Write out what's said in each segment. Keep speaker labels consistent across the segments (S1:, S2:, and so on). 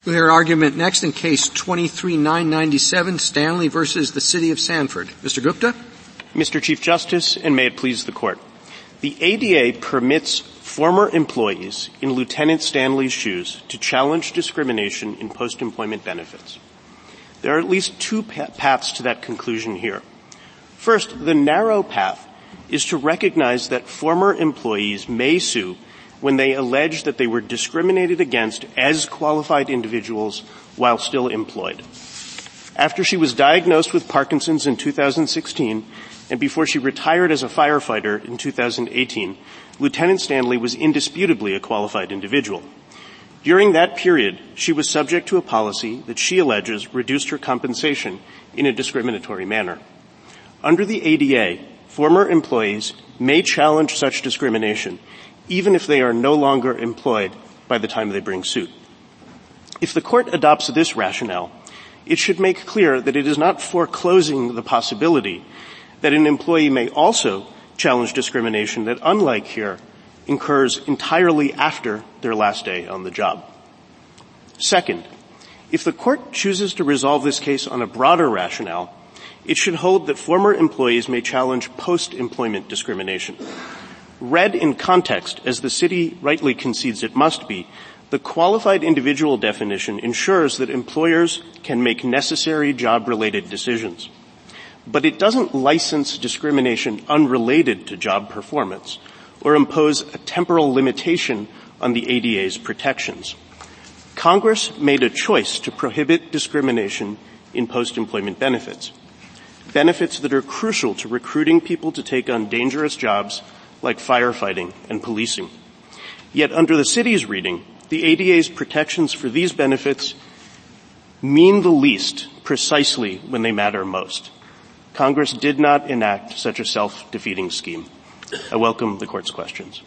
S1: We'll hear argument next in Case 23-997, Stanley versus the City of Sanford. Mr. Gupta?
S2: Mr. Chief Justice, and may it please the Court. The ADA permits former employees in Lieutenant Stanley's shoes to challenge discrimination in post-employment benefits. There are at least two paths to that conclusion here. First, the narrow path is to recognize that former employees may sue when they allege that they were discriminated against as qualified individuals while still employed. After she was diagnosed with Parkinson's in 2016, and before she retired as a firefighter in 2018, Lieutenant Stanley was indisputably a qualified individual. During that period, she was subject to a policy that she alleges reduced her compensation in a discriminatory manner. Under the ADA, former employees may challenge such discrimination even if they are no longer employed by the time they bring suit. If the Court adopts this rationale, it should make clear that it is not foreclosing the possibility that an employee may also challenge discrimination that, unlike here, occurs entirely after their last day on the job. Second, if the Court chooses to resolve this case on a broader rationale, it should hold that former employees may challenge post-employment discrimination. Read in context, as the City rightly concedes it must be, the qualified individual definition ensures that employers can make necessary job-related decisions. But it doesn't license discrimination unrelated to job performance or impose a temporal limitation on the ADA's protections. Congress made a choice to prohibit discrimination in post-employment benefits that are crucial to recruiting people to take on dangerous jobs like firefighting and policing. Yet under the City's reading, the ADA's protections for these benefits mean the least precisely when they matter most. Congress did not enact such a self-defeating scheme. I welcome the Court's questions.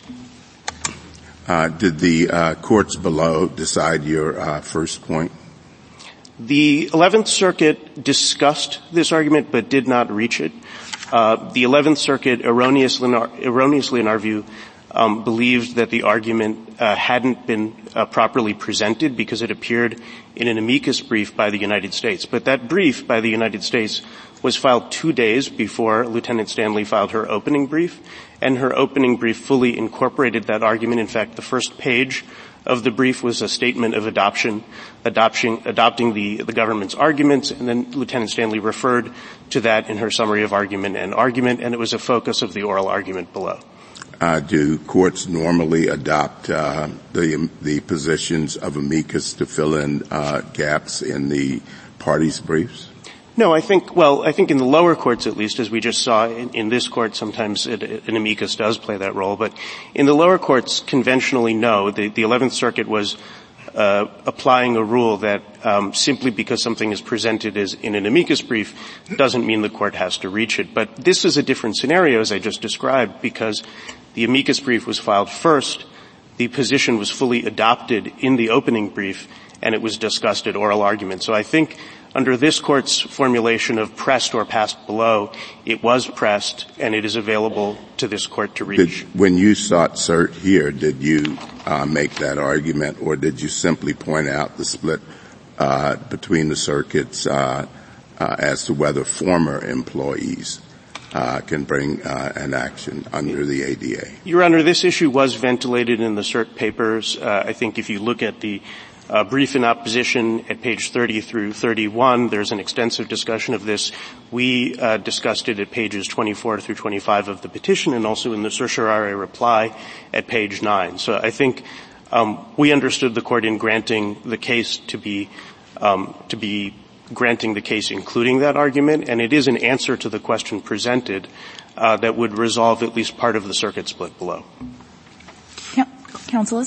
S3: Did the courts below decide your first point?
S2: The 11th Circuit discussed this argument but did not reach it. The 11th Circuit erroneously in our view, believed that the argument hadn't been properly presented because it appeared in an amicus brief by the United States. But that brief by the United States was filed 2 days before Lieutenant Stanley filed her opening brief, and her opening brief fully incorporated that argument. In fact, the first page of the brief was a statement of adopting the government's arguments, and then Lieutenant Stanley referred to that in her summary of argument, and it was a focus of the oral argument below.
S3: Do courts normally adopt the positions of amicus to fill in gaps in the parties' briefs?
S2: No, I think in the lower courts at least, as we just saw in this court, sometimes an amicus does play that role. But in the lower courts, conventionally, no. The 11th Circuit was applying a rule that simply because something is presented as in an amicus brief doesn't mean the court has to reach it. But this is a different scenario, as I just described, because the amicus brief was filed first, the position was fully adopted in the opening brief, and it was discussed at oral argument. So I think under this Court's formulation of pressed or passed below, it was pressed, and it is available to this Court to reach.
S3: When you sought cert here, did you make that argument, or did you simply point out the split between the circuits as to whether former employees can bring an action under the ADA?
S2: Your Honor, this issue was ventilated in the cert papers. I think if you look at the brief in opposition at page 30 through 31, there's an extensive discussion of this. We discussed it at pages 24 through 25 of the petition, and also in the certiorari reply at page 9. So I think we understood the Court in granting the case to be granting the case including that argument, and it is an answer to the question presented that would resolve at least part of the circuit split below.
S4: Counsel,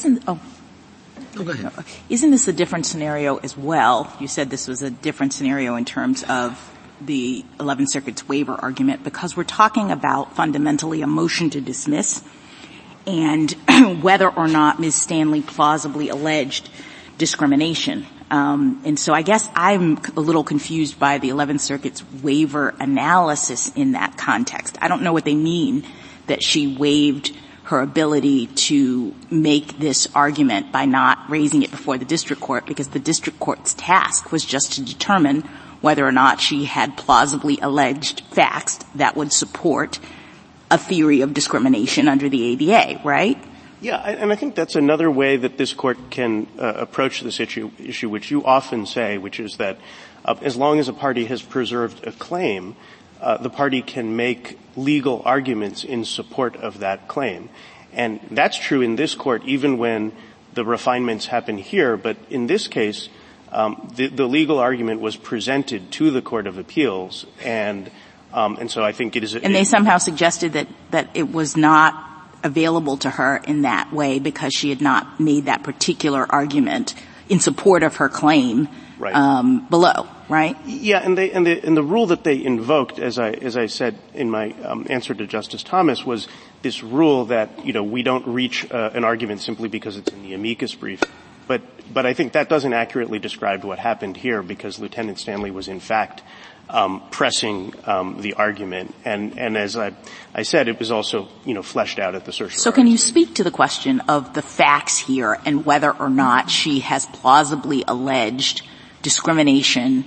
S4: isn't this a different scenario as well? You said this was a different scenario in terms of the 11th Circuit's waiver argument, because we're talking about fundamentally a motion to dismiss and whether or not Ms. Stanley plausibly alleged discrimination. And so I guess I'm a little confused by the 11th Circuit's waiver analysis in that context. I don't know what they mean that she waived her ability to make this argument by not raising it before the district court, because the district court's task was just to determine whether or not she had plausibly alleged facts that would support a theory of discrimination under the ADA, right?
S2: Yeah, and I think that's another way that this court can approach this issue, which you often say, which is that as long as a party has preserved a claim, the party can make legal arguments in support of that claim. And that's true in this court even when the refinements happen here. But in this case, the legal argument was presented to the Court of Appeals, and so I think it is.
S4: And they somehow suggested that it was not available to her in that way because she had not made that particular argument in support of her claim. Right. Below, right?
S2: Yeah, and the rule that they invoked, as I said in my answer to Justice Thomas, was this rule that we don't reach an argument simply because it's in the amicus brief. But I think that doesn't accurately describe what happened here, because Lieutenant Stanley was in fact pressing the argument, and as I said, it was also fleshed out at the certiorari.
S4: So can you speak to the question of the facts here and whether or not she has plausibly alleged discrimination,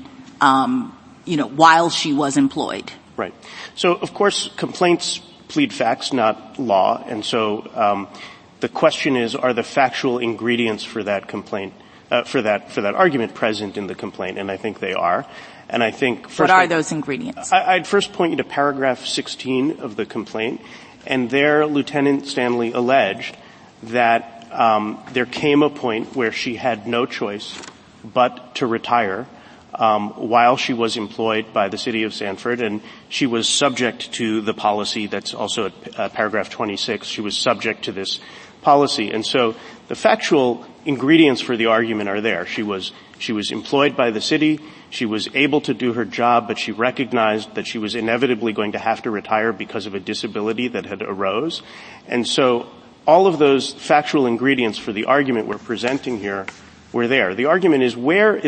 S4: while she was employed?
S2: Right. So, of course, complaints plead facts, not law. And so, the question is, are the factual ingredients for that complaint, for that argument present in the complaint? And I think they are. And I think first.
S4: What are those ingredients?
S2: I'd first point you to paragraph 16 of the complaint. And there, Lieutenant Stanley alleged that, there came a point where she had no choice but to retire while she was employed by the city of Sanford, and she was subject to the policy that's also at paragraph 26. She was subject to this policy. And so the factual ingredients for the argument are there. She was employed by the city. She was able to do her job, but she recognized that she was inevitably going to have to retire because of a disability that had arose. And so all of those factual ingredients for the argument we're presenting here were there. The argument is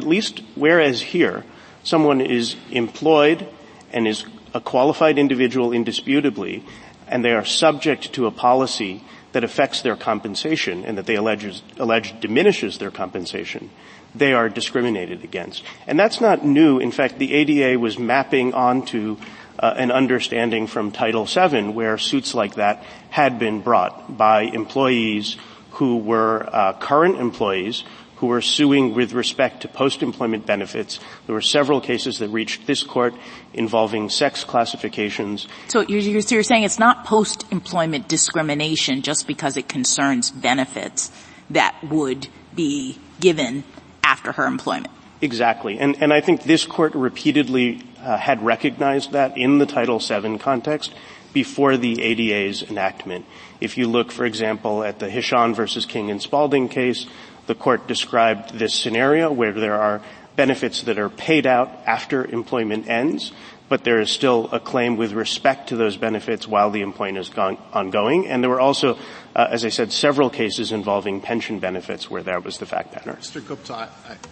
S2: whereas here, someone is employed and is a qualified individual indisputably, and they are subject to a policy that affects their compensation and that they allege diminishes their compensation, they are discriminated against. And that's not new. In fact, the ADA was mapping onto an understanding from Title VII where suits like that had been brought by employees who were current employees who were suing with respect to post-employment benefits. There were several cases that reached this court involving sex classifications.
S4: So you're saying it's not post-employment discrimination just because it concerns benefits that would be given after her employment?
S2: Exactly. And I think this court repeatedly had recognized that in the Title VII context before the ADA's enactment. If you look, for example, at the Hishon versus King and Spalding case, the court described this scenario where there are benefits that are paid out after employment ends, but there is still a claim with respect to those benefits while the employment is ongoing. And there were also, as I said, several cases involving pension benefits where that was the fact pattern.
S5: Mr. Gupta,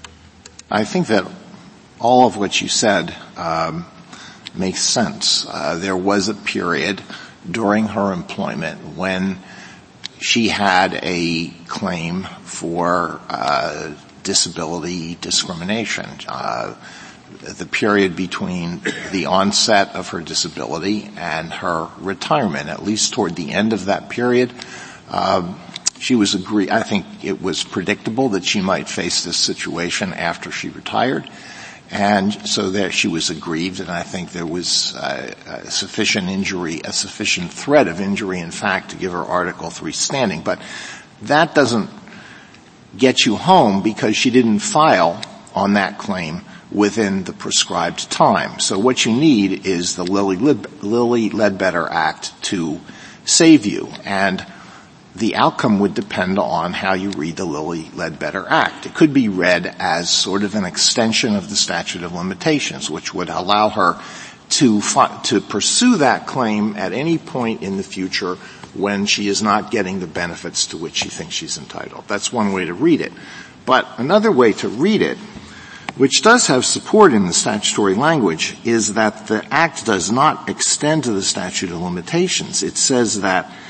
S5: I think that all of what you said makes sense. There was a period during her employment when she had a claim for disability discrimination. The period between the onset of her disability and her retirement, at least toward the end of that period, I think it was predictable that she might face this situation after she retired. And so that she was aggrieved, and I think there was a sufficient threat of injury, in fact, to give her Article III standing. But that doesn't get you home because she didn't file on that claim within the prescribed time. So what you need is the Lilly Ledbetter Act to save you. And the outcome would depend on how you read the Lilly Ledbetter Act. It could be read as sort of an extension of the statute of limitations, which would allow her to pursue that claim at any point in the future when she is not getting the benefits to which she thinks she's entitled. That's one way to read it. But another way to read it, which does have support in the statutory language, is that the Act does not extend to the statute of limitations. It says that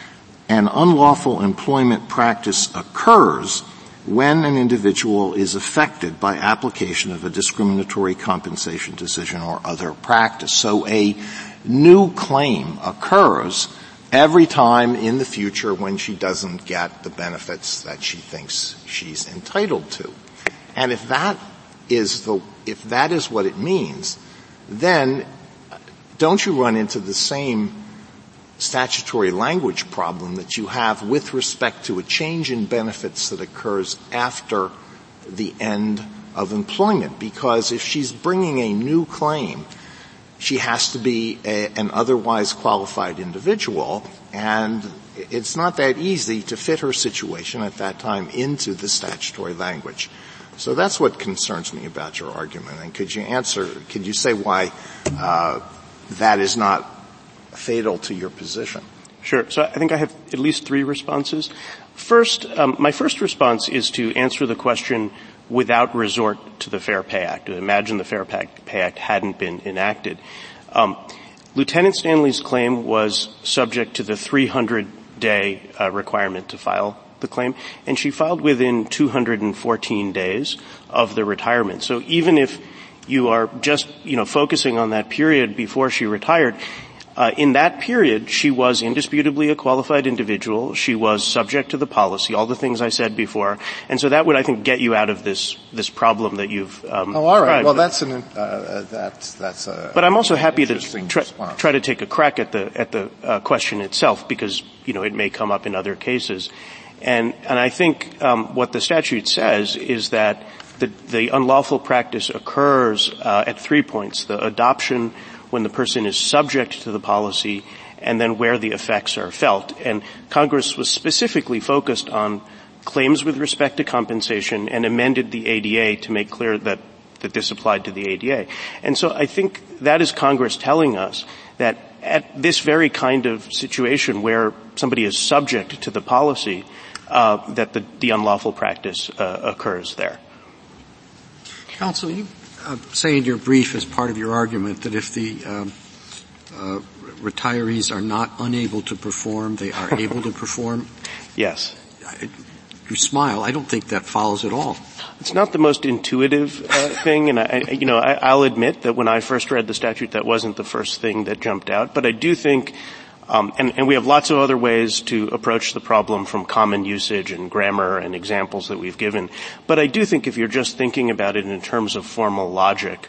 S5: an unlawful employment practice occurs when an individual is affected by application of a discriminatory compensation decision or other practice. So a new claim occurs every time in the future when she doesn't get the benefits that she thinks she's entitled to. And if that is what it means, then don't you run into the same statutory language problem that you have with respect to a change in benefits that occurs after the end of employment? Because if she's bringing a new claim, she has to be an otherwise qualified individual, and it's not that easy to fit her situation at that time into the statutory language. So that's what concerns me about your argument. And could you say why that is not fatal to your position?
S2: Sure. So I think I have at least 3 responses. First, my first response is to answer the question without resort to the Fair Pay Act. Imagine the Fair Pay Act hadn't been enacted. Lieutenant Stanley's claim was subject to the 300-day requirement to file the claim, and she filed within 214 days of the retirement. So even if you are just, focusing on that period before she retired, in that period, she was indisputably a qualified individual. She was subject to the policy, all the things I said before. And so that would, I think, get you out of this problem that you've,
S5: all right. Well, that's a
S2: But I'm also happy to try to take a crack at the question itself, because, it may come up in other cases. And I think, what the statute says is that the unlawful practice occurs, at 3 points: the adoption, when the person is subject to the policy, and then where the effects are felt. And Congress was specifically focused on claims with respect to compensation and amended the ADA to make clear that this applied to the ADA. And so I think that is Congress telling us that at this very kind of situation where somebody is subject to the policy, that the unlawful practice occurs there.
S1: Counsel, you say in your brief as part of your argument that if the retirees are not unable to perform, they are able to perform.
S2: Yes.
S1: You smile. I don't think that follows at all.
S2: It's not the most intuitive thing, and I'll admit that when I first read the statute, that wasn't the first thing that jumped out. But I do think, and we have lots of other ways to approach the problem from common usage and grammar and examples that we've given. But I do think if you're just thinking about it in terms of formal logic,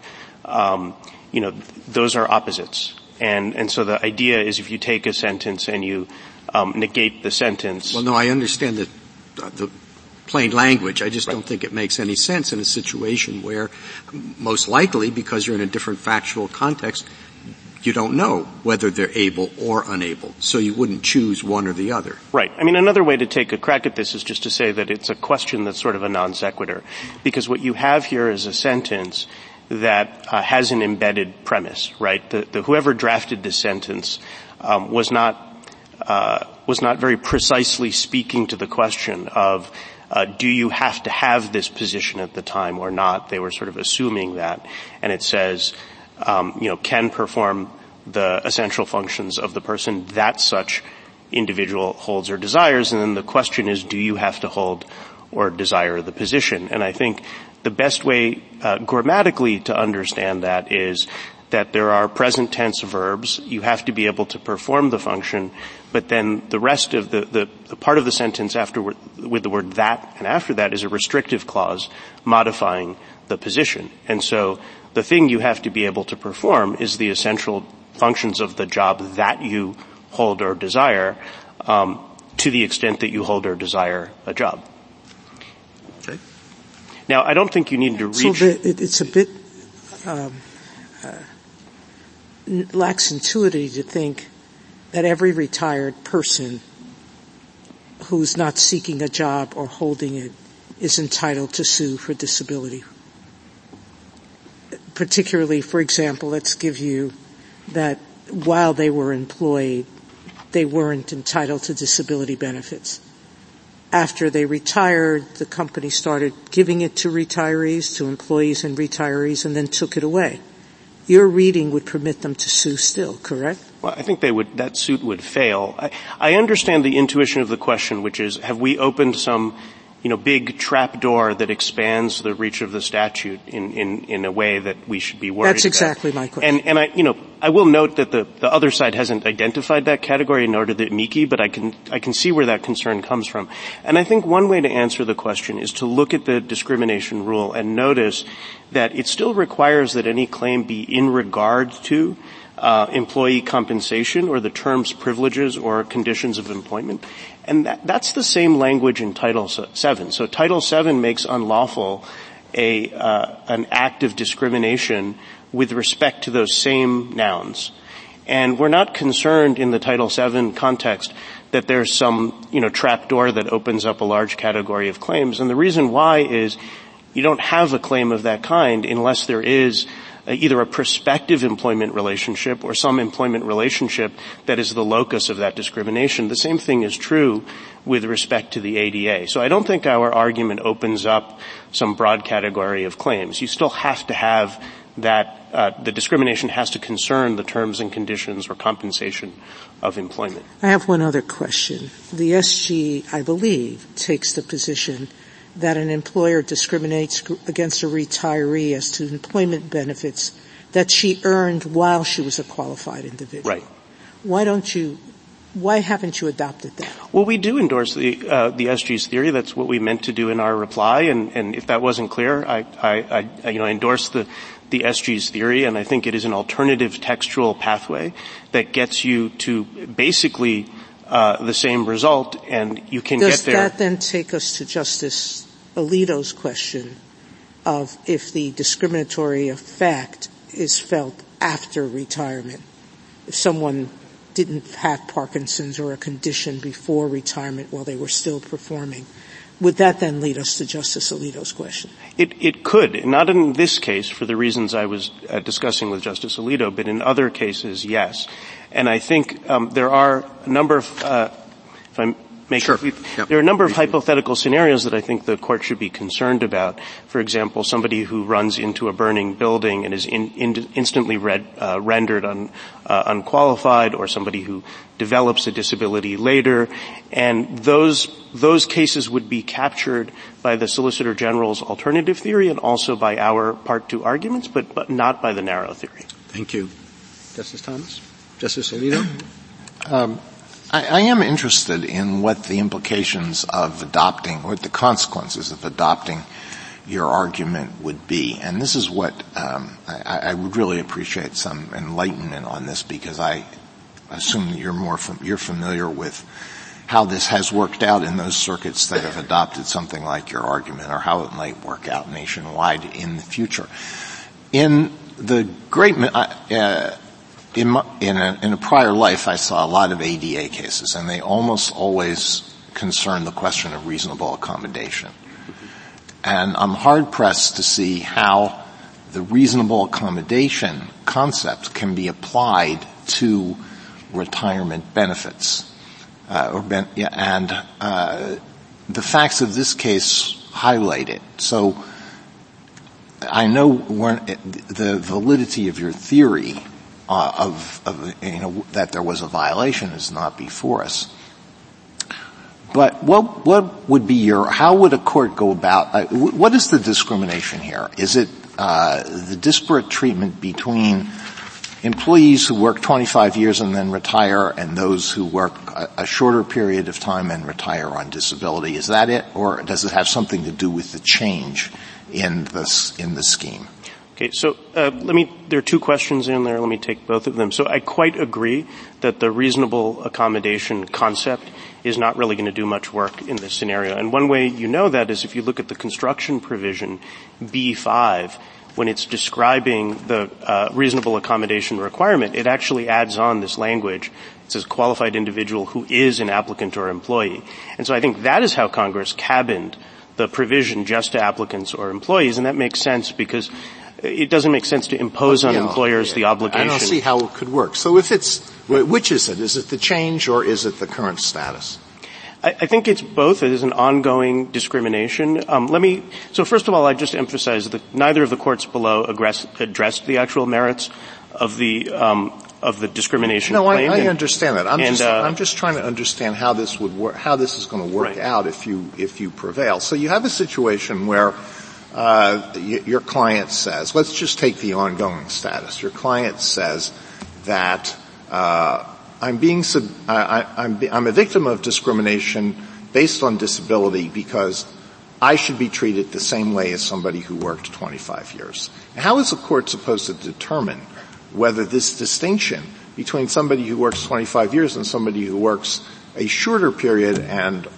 S2: those are opposites. And so the idea is if you take a sentence and you negate the sentence.
S1: Well, no, I understand that the plain language. I just don't think it makes any sense in a situation where most likely, because you're in a different factual context, you don't know whether they're able or unable. So you wouldn't choose one or the other.
S2: Right. I mean, another way to take a crack at this is just to say that it's a question that's sort of a non sequitur. Because what you have here is a sentence that has an embedded premise, right? Whoever drafted this sentence was not very precisely speaking to the question of do you have to have this position at the time or not? They were sort of assuming that. And it says, can perform the essential functions of the person that such individual holds or desires. And then the question is, do you have to hold or desire the position? And I think the best way grammatically to understand that is that there are present tense verbs. You have to be able to perform the function, but then the rest of the part of the sentence afterward with the word that and after that is a restrictive clause modifying the position. And so the thing you have to be able to perform is the essential functions of the job that you hold or desire, to the extent that you hold or desire a job.
S1: Okay.
S2: Now, I don't think you need to reach.
S6: So it's a bit lacks intuitivity to think that every retired person who's not seeking a job or holding it is entitled to sue for disability. Particularly, for example, let's give you that while they were employed, they weren't entitled to disability benefits. After they retired, the company started giving it to retirees, to employees and retirees, and then took it away. Your reading would permit them to sue still, correct?
S2: Well, I think that suit would fail. I understand the intuition of the question, which is, have we opened some, big trap door that expands the reach of the statute in a way that we should be worried about?
S6: That's exactly my question.
S2: And I will note that the other side hasn't identified that category, nor did the amici, but I can see where that concern comes from. And I think one way to answer the question is to look at the discrimination rule and notice that it still requires that any claim be in regard to employee compensation or the terms, privileges, or conditions of employment. And that's the same language in Title VII. So Title VII makes unlawful an act of discrimination with respect to those same nouns. And we're not concerned in the Title VII context that there's some, trap door that opens up a large category of claims. And the reason why is you don't have a claim of that kind unless there is either a prospective employment relationship or some employment relationship that is the locus of that discrimination. The same thing is true with respect to the ADA. So I don't think our argument opens up some broad category of claims. You still have to have that the discrimination has to concern the terms and conditions or compensation of employment.
S6: I have one other question. The SG, I believe, takes the position that an employer discriminates against a retiree as to employment benefits that she earned while she was a qualified individual.
S2: Right.
S6: Why haven't you adopted that?
S2: Well, we do endorse the SG's theory. That's what we meant to do in our reply. And if that wasn't clear, I endorse the SG's theory, and I think it is an alternative textual pathway that gets you to basically the same result, and you can get there.
S6: Does that then take us to Justice Alito's question of if the discriminatory effect is felt after retirement? If someone didn't have Parkinson's or a condition before retirement while they were still performing, would that then lead us to Justice Alito's question?
S2: It could. Not in this case for the reasons I was discussing with Justice Alito, but in other cases, yes. And I think there are a number of, if I may complete, there are a number of hypothetical scenarios that I think the court should be concerned about. For example, somebody who runs into a burning building and is instantly rendered unqualified, or somebody who develops a disability later, and those cases would be captured by the Solicitor General's alternative theory and also by our Part 2 arguments, but not by the narrow theory.
S1: Thank you. Justice Thomas? Justice Alito?
S5: I am interested in what the implications of adopting, what the consequences of adopting your argument would be. And this is what I would really appreciate some enlightenment on this, because I assume that you're familiar with how this has worked out in those circuits that have adopted something like your argument, or how it might work out nationwide in the future. In the great in a prior life, I saw a lot of ADA cases, and they almost always concern the question of reasonable accommodation. And I'm hard-pressed to see how the reasonable accommodation concept can be applied to retirement benefits. The facts of this case highlight it. So I know the validity of your theory that there was a violation is not before us. But what would be how would a court go about, what is the discrimination here? Is it the disparate treatment between employees who work 25 years and then retire, and those who work a shorter period of time and retire on disability? Is that it? Or does it have something to do with the change in the scheme?
S2: Okay, so there are two questions in there. Let me take both of them. So I quite agree that the reasonable accommodation concept is not really going to do much work in this scenario. And one way you know that is if you look at the construction provision B5, when it's describing the reasonable accommodation requirement, it actually adds on this language. It says qualified individual who is an applicant or employee. And so I think that is how Congress cabined the provision just to applicants or employees, and that makes sense because it doesn't make sense to impose on employers the obligation.
S5: I don't see how it could work. So which is it? Is it the change or is it the current status?
S2: I think it's both. It is an ongoing discrimination. So first of all, I'd just emphasize that neither of the courts below addressed the actual merits of the the discrimination
S5: no,
S2: claim.
S5: I understand that. I'm just trying to understand how this would work, how this is going to work out if you prevail. So you have a situation where your client says, let's just take the ongoing status. Your client says that I'm a victim of discrimination based on disability because I should be treated the same way as somebody who worked 25 years. How is the court supposed to determine whether this distinction between somebody who works 25 years and somebody who works a shorter period and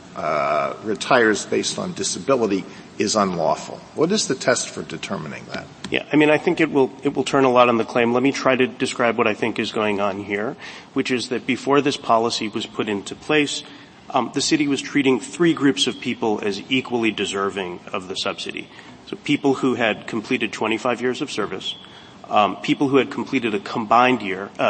S5: retires based on disability is unlawful? What is the test for determining that?
S2: Yeah, I mean, I think it will turn a lot on the claim. Let me try to describe what I think is going on here, which is that before this policy was put into place, the city was treating three groups of people as equally deserving of the subsidy. So people who had completed 25 years of service, people who had completed a combined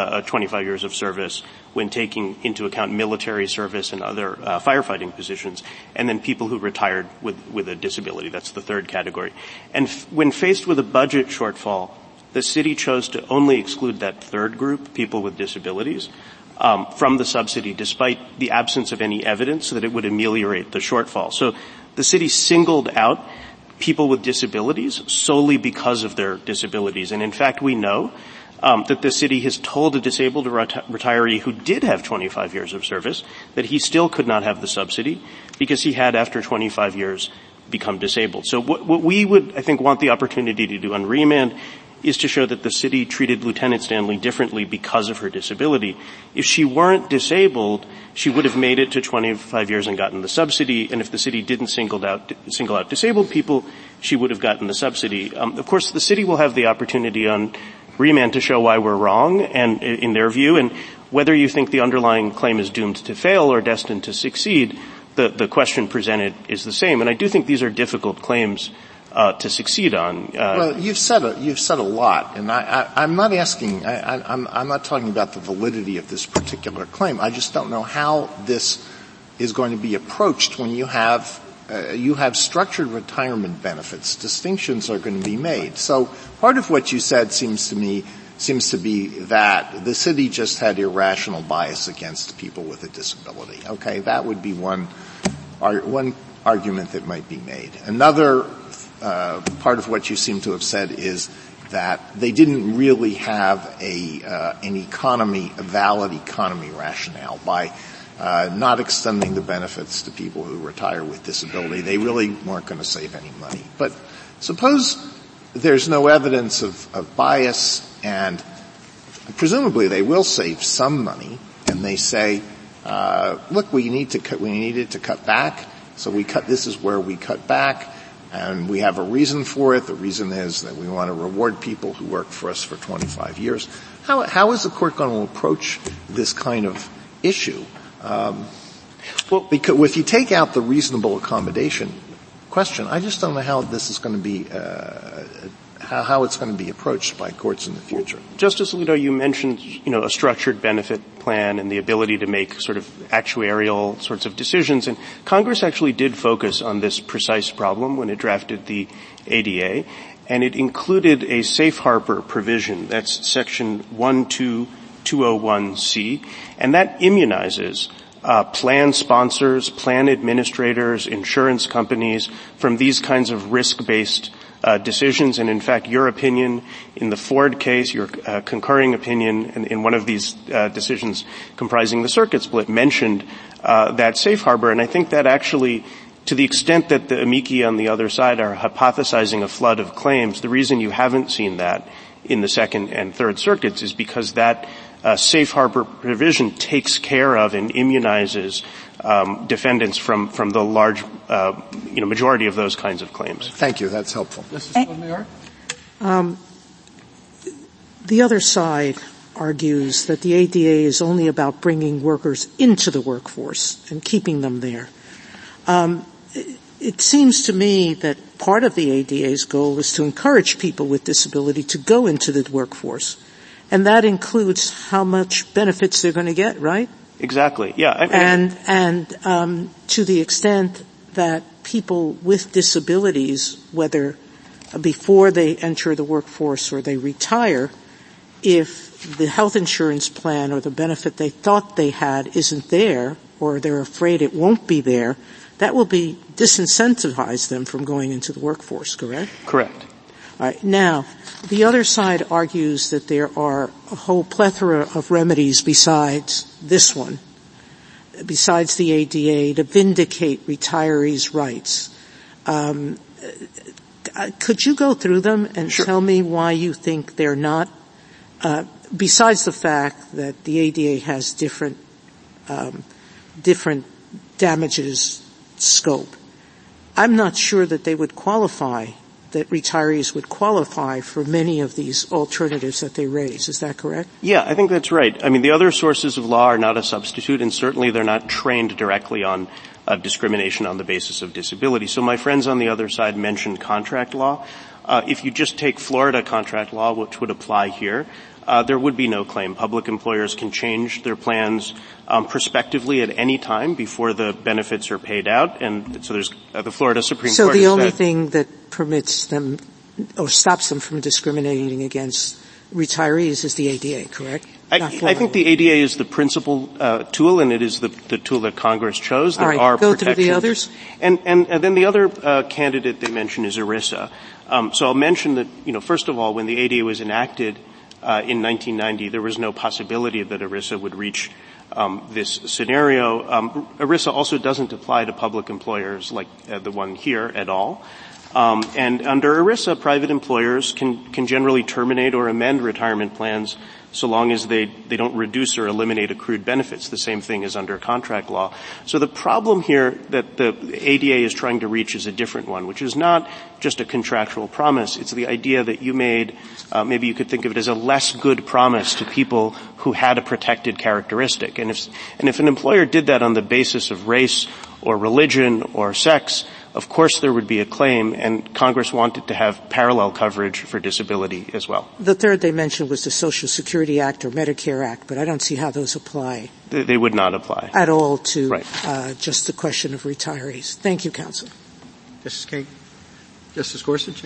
S2: 25 years of service when taking into account military service and other firefighting positions, and then people who retired with a disability. That's the third category. And when faced with a budget shortfall, the city chose to only exclude that third group, people with disabilities, from the subsidy, despite the absence of any evidence that it would ameliorate the shortfall. So the city singled out people with disabilities solely because of their disabilities. And in fact, we know that the city has told a disabled retiree who did have 25 years of service that he still could not have the subsidy because he had, after 25 years, become disabled. So what we would, I think, want the opportunity to do on remand is to show that the city treated Lieutenant Stanley differently because of her disability. If she weren't disabled, she would have made it to 25 years and gotten the subsidy, and if the city didn't single out disabled people, she would have gotten the subsidy. Of course, the city will have the opportunity on remand to show why we're wrong, and in their view, and whether you think the underlying claim is doomed to fail or destined to succeed, the question presented is the same. And I do think these are difficult claims to succeed on.
S5: Well, you've said a lot, and I'm not asking. I'm not talking about the validity of this particular claim. I just don't know how this is going to be approached when you have structured retirement benefits. Distinctions are going to be made. So part of what you said seems to be that the city just had irrational bias against people with a disability. Okay, that would be one argument that might be made. Another part of what you seem to have said is that they didn't really have a valid economy rationale by not extending the benefits to people who retire with disability. They really weren't going to save any money. But suppose there's no evidence of bias, and presumably they will save some money, and they say, look, we needed to cut back, so this is where we cut back. And we have a reason for it. The reason is that we want to reward people who work for us for 25 years. How is the court going to approach this kind of issue? Because if you take out the reasonable accommodation question, I just don't know how this is going to be, how it's going to be approached by courts in the future.
S2: Justice Alito, you mentioned, a structured benefit plan and the ability to make sort of actuarial sorts of decisions. And Congress actually did focus on this precise problem when it drafted the ADA. And it included a safe harbor provision. That's section 12201C. And that immunizes plan sponsors, plan administrators, insurance companies from these kinds of risk-based decisions. And in fact, your opinion in the Ford case, your concurring opinion in one of these decisions comprising the circuit split mentioned that safe harbor. And I think that actually, to the extent that the amici on the other side are hypothesizing a flood of claims, the reason you haven't seen that in the Second and Third Circuits is because that safe harbor provision takes care of and immunizes defendants from the large, majority of those kinds of claims.
S5: Thank you. That's helpful.
S6: Mrs. Sotomayor? The other side argues that the ADA is only about bringing workers into the workforce and keeping them there. It seems to me that part of the ADA's goal is to encourage people with disability to go into the workforce. And that includes how much benefits they're going to get, right?
S2: Exactly. Yeah.
S6: And to the extent that people with disabilities, whether before they enter the workforce or they retire, if the health insurance plan or the benefit they thought they had isn't there, or they're afraid it won't be there, that will disincentivize them from going into the workforce, correct?
S2: Correct.
S6: All right. Now, the other side argues that there are a whole plethora of remedies besides this one, besides the ADA, to vindicate retirees' rights. Could you go through them and
S2: Sure.
S6: tell me why you think they're not, besides the fact that the ADA has different damages scope? I'm not sure that they would qualify, that retirees would qualify for many of these alternatives that they raise. Is that correct?
S2: Yeah, I think that's right. I mean, the other sources of law are not a substitute, and certainly they're not trained directly on discrimination on the basis of disability. So my friends on the other side mentioned contract law. If you just take Florida contract law, which would apply here, there would be no claim. Public employers can change their plans prospectively at any time before the benefits are paid out, and so there's the Florida Supreme Court.
S6: So the only thing that permits them or stops them from discriminating against retirees is the ADA, correct?
S2: I think the ADA is the principal tool, and it is the tool that Congress chose. There are
S6: go
S2: protections.
S6: through the others.
S2: And then the other candidate they mentioned is ERISA. So I'll mention that, first of all, when the ADA was enacted in 1990, there was no possibility that ERISA would reach this scenario. ERISA also doesn't apply to public employers like the one here at all. And under ERISA, private employers can generally terminate or amend retirement plans so long as they don't reduce or eliminate accrued benefits. The same thing is under contract law. So the problem here that the ADA is trying to reach is a different one, which is not just a contractual promise. It's the idea that you made, maybe you could think of it as a less good promise to people who had a protected characteristic. And if an employer did that on the basis of race or religion or sex, of course there would be a claim, and Congress wanted to have parallel coverage for disability as well.
S6: The third they mentioned was the Social Security Act or Medicare Act, but I don't see how those apply.
S2: They would not apply.
S6: At all to
S2: Right.
S6: just the question of retirees. Thank you, counsel.
S1: Justice Kagan? Justice Gorsuch?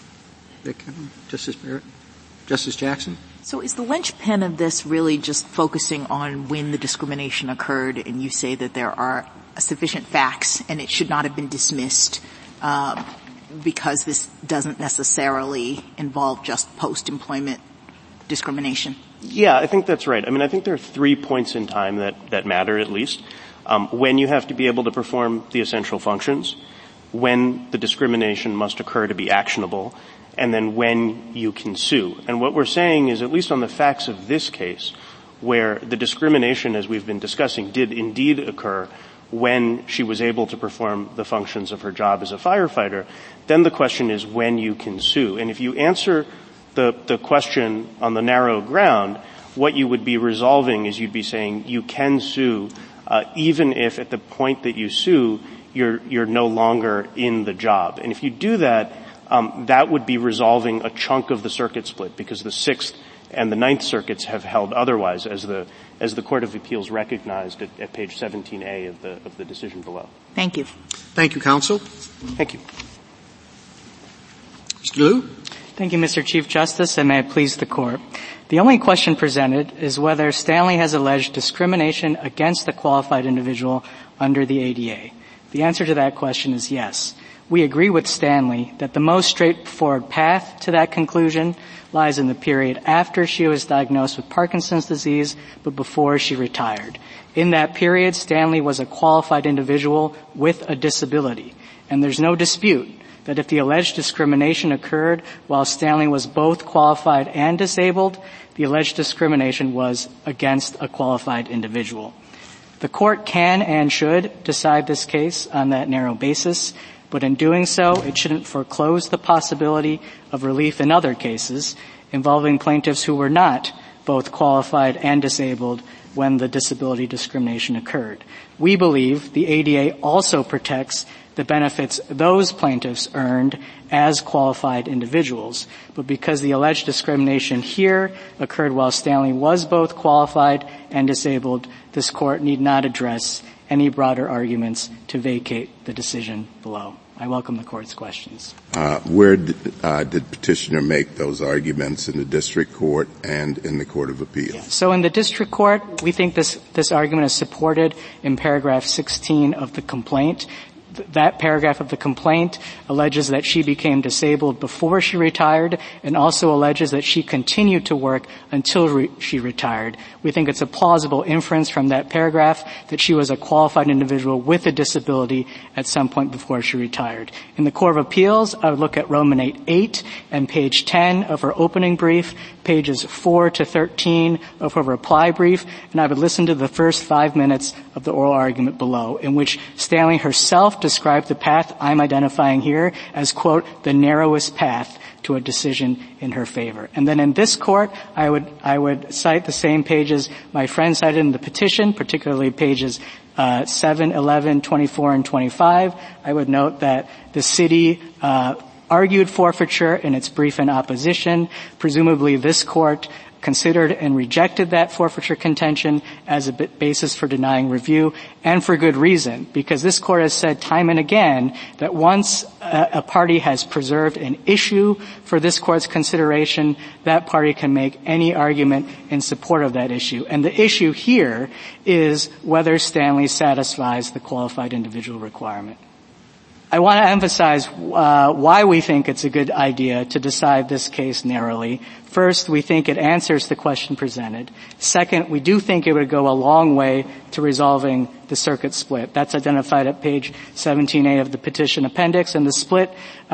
S1: Justice Barrett? Justice Jackson?
S7: So is the linchpin of this really just focusing on when the discrimination occurred, and you say that there are sufficient facts and it should not have been dismissed because this doesn't necessarily involve just post-employment discrimination?
S2: Yeah, I think that's right. I mean, I think there are 3 points in time that matter at least. When you have to be able to perform the essential functions, when the discrimination must occur to be actionable, and then when you can sue. And what we're saying is, at least on the facts of this case, where the discrimination, as we've been discussing, did indeed occur when she was able to perform the functions of her job as a firefighter, then the question is when you can sue. And if you answer the question on the narrow ground, what you would be resolving is you'd be saying you can sue even if at the point that you sue, you're no longer in the job. And if you do that, that would be resolving a chunk of the circuit split, because the Sixth and the Ninth Circuits have held otherwise, as the Court of Appeals recognized at page 17A of the decision below.
S7: Thank you.
S1: Thank you, counsel.
S2: Thank you.
S1: Mr. Liu?
S8: Thank you, Mr. Chief Justice, and may it please the Court. The only question presented is whether Stanley has alleged discrimination against a qualified individual under the ADA. The answer to that question is yes. We agree with Stanley that the most straightforward path to that conclusion lies in the period after she was diagnosed with Parkinson's disease, but before she retired. In that period, Stanley was a qualified individual with a disability, and there's no dispute that if the alleged discrimination occurred while Stanley was both qualified and disabled, the alleged discrimination was against a qualified individual. The Court can and should decide this case on that narrow basis, but in doing so, it shouldn't foreclose the possibility of relief in other cases involving plaintiffs who were not both qualified and disabled when the disability discrimination occurred. We believe the ADA also protects the benefits those plaintiffs earned as qualified individuals, but because the alleged discrimination here occurred while Stanley was both qualified and disabled, this Court need not address any broader arguments to vacate the decision below. I welcome the Court's questions.
S3: Where did petitioner make those arguments, in the district court and in the Court of Appeals?
S8: Yeah. So in the district court, we think this argument is supported in paragraph 16 of the complaint. That paragraph of the complaint alleges that she became disabled before she retired and also alleges that she continued to work until she retired. We think it's a plausible inference from that paragraph that she was a qualified individual with a disability at some point before she retired. In the Court of Appeals, I would look at Romanate 8 and page 10 of her opening brief, pages 4 to 13 of her reply brief, and I would listen to the first 5 minutes of the oral argument below, in which Stanley herself described the path I'm identifying here as, quote, the narrowest path to a decision in her favor. And then in this court, I would cite the same pages my friend cited in the petition, particularly pages 7, 11, 24, and 25. I would note that the city argued forfeiture in its brief in opposition. Presumably this court considered and rejected that forfeiture contention as a basis for denying review, and for good reason, because this court has said time and again that once a party has preserved an issue for this court's consideration, that party can make any argument in support of that issue. And the issue here is whether Stanley satisfies the qualified individual requirement. I want to emphasize why we think it's a good idea to decide this case narrowly. First, we think it answers the question presented. Second, we do think it would go a long way to resolving the circuit split. That's identified at page 17A of the petition appendix, and the split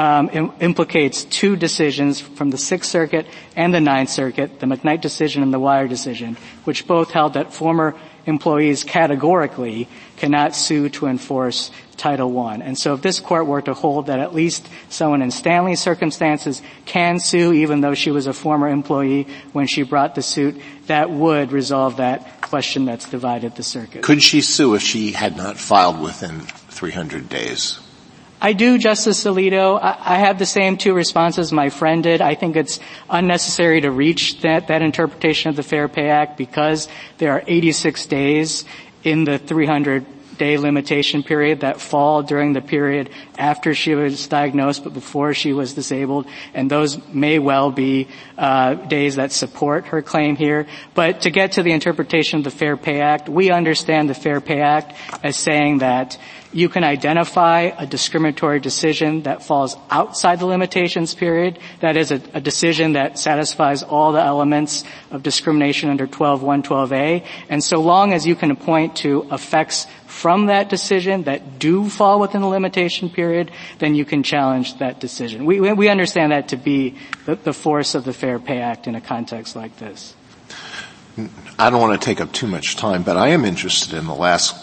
S8: implicates two decisions from the Sixth Circuit and the Ninth Circuit, the McKnight decision and the Wire decision, which both held that former employees categorically cannot sue to enforce Title I. And so if this court were to hold that at least someone in Stanley's circumstances can sue even though she was a former employee when she brought the suit, that would resolve that question that's divided the circuit.
S5: Could she sue if she had not filed within 300 days?
S8: I do, Justice Alito. I have the same two responses my friend did. I think it's unnecessary to reach that interpretation of the Fair Pay Act because there are 86 days in the 300-day limitation period that fall during the period after she was diagnosed but before she was disabled, and those may well be days that support her claim here. But to get to the interpretation of the Fair Pay Act, we understand the Fair Pay Act as saying that you can identify a discriminatory decision that falls outside the limitations period. That is a decision that satisfies all the elements of discrimination under 12.112a. And so long as you can point to effects from that decision that do fall within the limitation period, then you can challenge that decision. We understand that to be the force of the Fair Pay Act in a context like this.
S5: I don't want to take up too much time, but I am interested in the last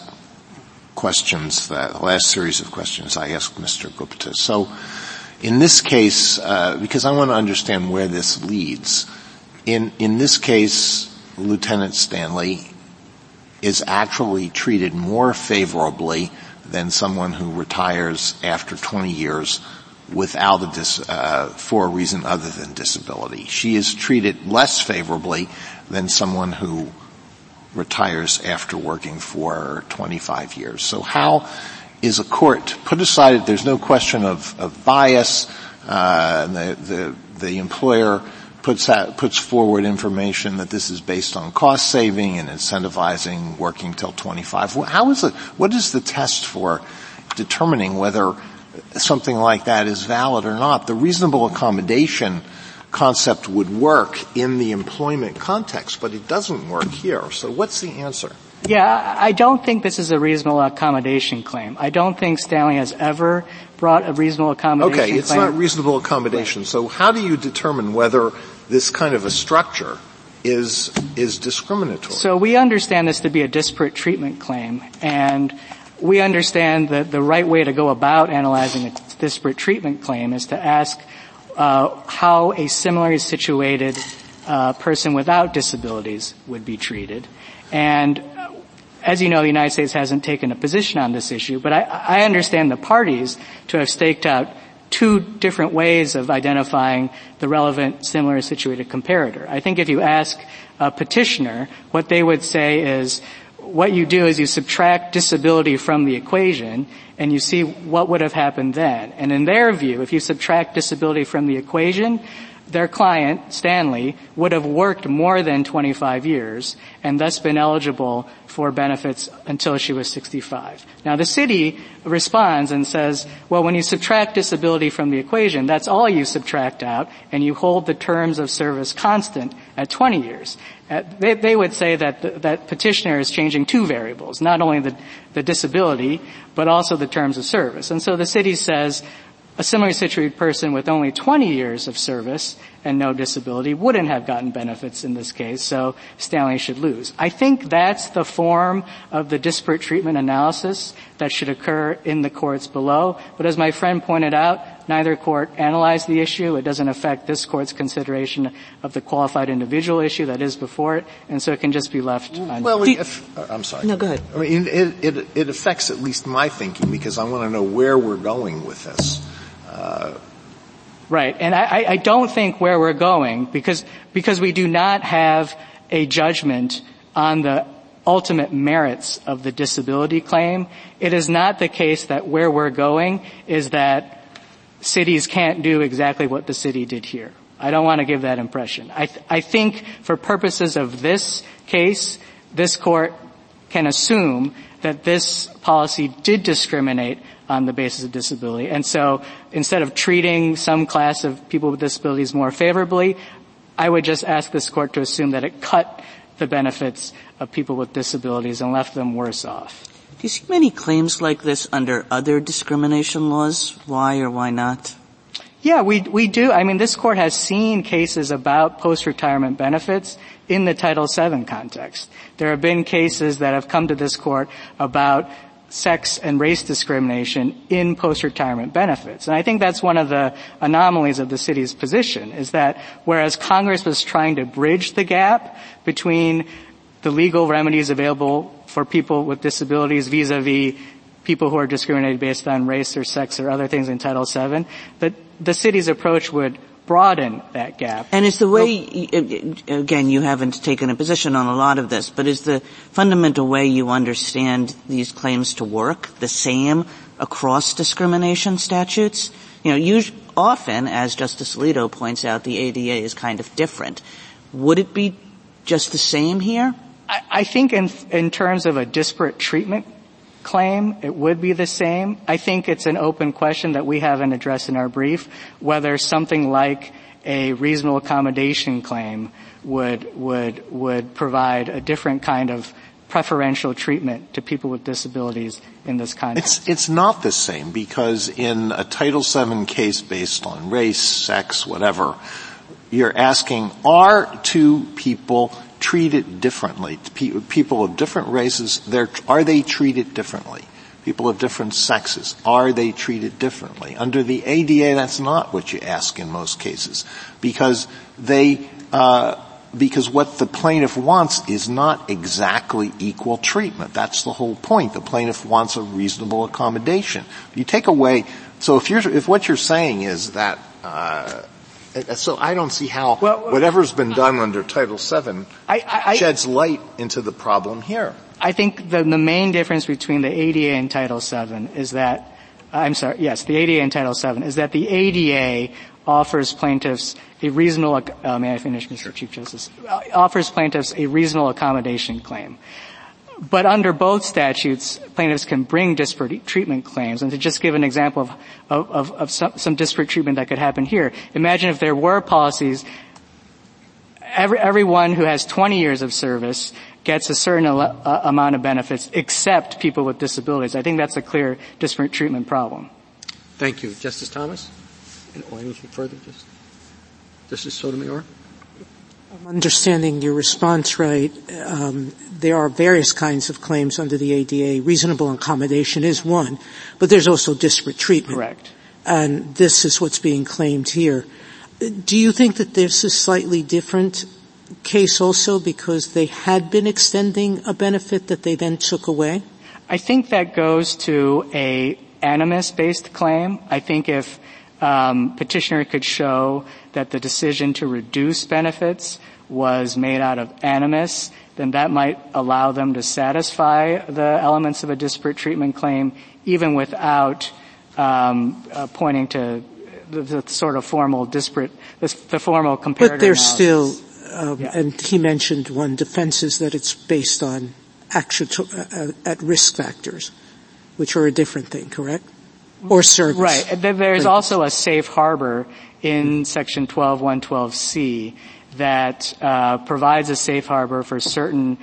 S5: series of questions I asked Mr. Gupta. So in this case, because I want to understand where this leads, in this case, Lieutenant Stanley is actually treated more favorably than someone who retires after 20 years without for a reason other than disability. She is treated less favorably than someone who retires after working for 25 years. So how is a court, put aside that there's no question of bias, the employer puts forward information that this is based on cost saving and incentivizing working till 25. What is the test for determining whether something like that is valid or not? The reasonable accommodation concept would work in the employment context, but it doesn't work here. So what's the answer?
S8: Yeah, I don't think this is a reasonable accommodation claim. I don't think Stanley has ever brought a reasonable accommodation claim.
S5: Okay, it's not reasonable accommodation. So how do you determine whether this kind of a structure is discriminatory?
S8: So we understand this to be a disparate treatment claim, and we understand that the right way to go about analyzing a disparate treatment claim is to ask how a similarly situated person without disabilities would be treated. And as you know, the United States hasn't taken a position on this issue, but I understand the parties to have staked out two different ways of identifying the relevant similarly situated comparator. I think if you ask a petitioner, what they would say is, what you do is you subtract disability from the equation and you see what would have happened then. And in their view, if you subtract disability from the equation, their client, Stanley, would have worked more than 25 years and thus been eligible for benefits until she was 65. Now, the city responds and says, well, when you subtract disability from the equation, that's all you subtract out, and you hold the terms of service constant at 20 years. They would say that petitioner is changing two variables, not only the disability, but also the terms of service. And so the city says, a similarly situated person with only 20 years of service and no disability wouldn't have gotten benefits in this case, so Stanley should lose. I think that's the form of the disparate treatment analysis that should occur in the courts below. But as my friend pointed out, neither court analyzed the issue. It doesn't affect this court's consideration of the qualified individual issue that is before it, and so it can just be left on.
S5: Well, I'm sorry.
S6: No, go ahead.
S5: I mean, it affects at least my thinking because I want to know where we're going with this.
S8: Right. And I don't think where we're going, because we do not have a judgment on the ultimate merits of the disability claim. It is not the case that where we're going is that cities can't do exactly what the city did here. I don't want to give that impression. I think for purposes of this case, this court can assume that this policy did discriminate on the basis of disability. And so instead of treating some class of people with disabilities more favorably, I would just ask this court to assume that it cut the benefits of people with disabilities and left them worse off.
S9: Do you see many claims like this under other discrimination laws? Why or why not?
S8: Yeah, we do. I mean, this court has seen cases about post-retirement benefits in the Title VII context. There have been cases that have come to this court about sex and race discrimination in post-retirement benefits. And I think that's one of the anomalies of the city's position, is that whereas Congress was trying to bridge the gap between the legal remedies available for people with disabilities vis-a-vis people who are discriminated based on race or sex or other things in Title VII, that the city's approach would broaden that gap.
S9: And is the way, again, you haven't taken a position on a lot of this, but is the fundamental way you understand these claims to work the same across discrimination statutes? Often, as Justice Alito points out, the ADA is kind of different. Would it be just the same here?
S8: I think in terms of a disparate treatment claim, it would be the same. I think it's an open question that we haven't addressed in our brief, whether something like a reasonable accommodation claim would provide a different kind of preferential treatment to people with disabilities in this context.
S5: It's not the same, because in a Title VII case based on race, sex, whatever, you're asking, are two people treated differently? People of different races, are they treated differently? People of different sexes, are they treated differently? Under the ADA, that's not what you ask in most cases, because because what the plaintiff wants is not exactly equal treatment. That's the whole point. The plaintiff wants a reasonable accommodation. You take away, so if what you're saying is that, so I don't see how whatever's been done under Title VII sheds light into the problem here.
S8: I think the main difference between the ADA and Title VII is that, the ADA and Title VII is that the ADA offers plaintiffs a reasonable, may I finish, Mr. Chief Justice? Offers plaintiffs a reasonable accommodation claim. But under both statutes, plaintiffs can bring disparate treatment claims. And to just give an example of some disparate treatment that could happen here, imagine if there were policies, everyone who has 20 years of service gets a certain amount of benefits except people with disabilities. I think that's a clear disparate treatment problem.
S1: Thank you. Justice Thomas? Or anything further? Justice Sotomayor?
S6: I'm understanding your response right. There are various kinds of claims under the ADA. Reasonable accommodation is one, but there's also disparate treatment.
S8: Correct.
S6: And this is what's being claimed here. Do you think that there's a slightly different case also because they had been extending a benefit that they then took away?
S8: I think that goes to a animus-based claim. I think if petitioner could show that the decision to reduce benefits was made out of animus, then that might allow them to satisfy the elements of a disparate treatment claim even without pointing to the sort of formal disparate, the formal comparator
S6: But there's
S8: analysis.
S6: still, and he mentioned one defense is that it's based on at-risk factors, which are a different thing, correct? Or service.
S8: Right. There's also a safe harbor in Section 12112C that provides a safe harbor for certain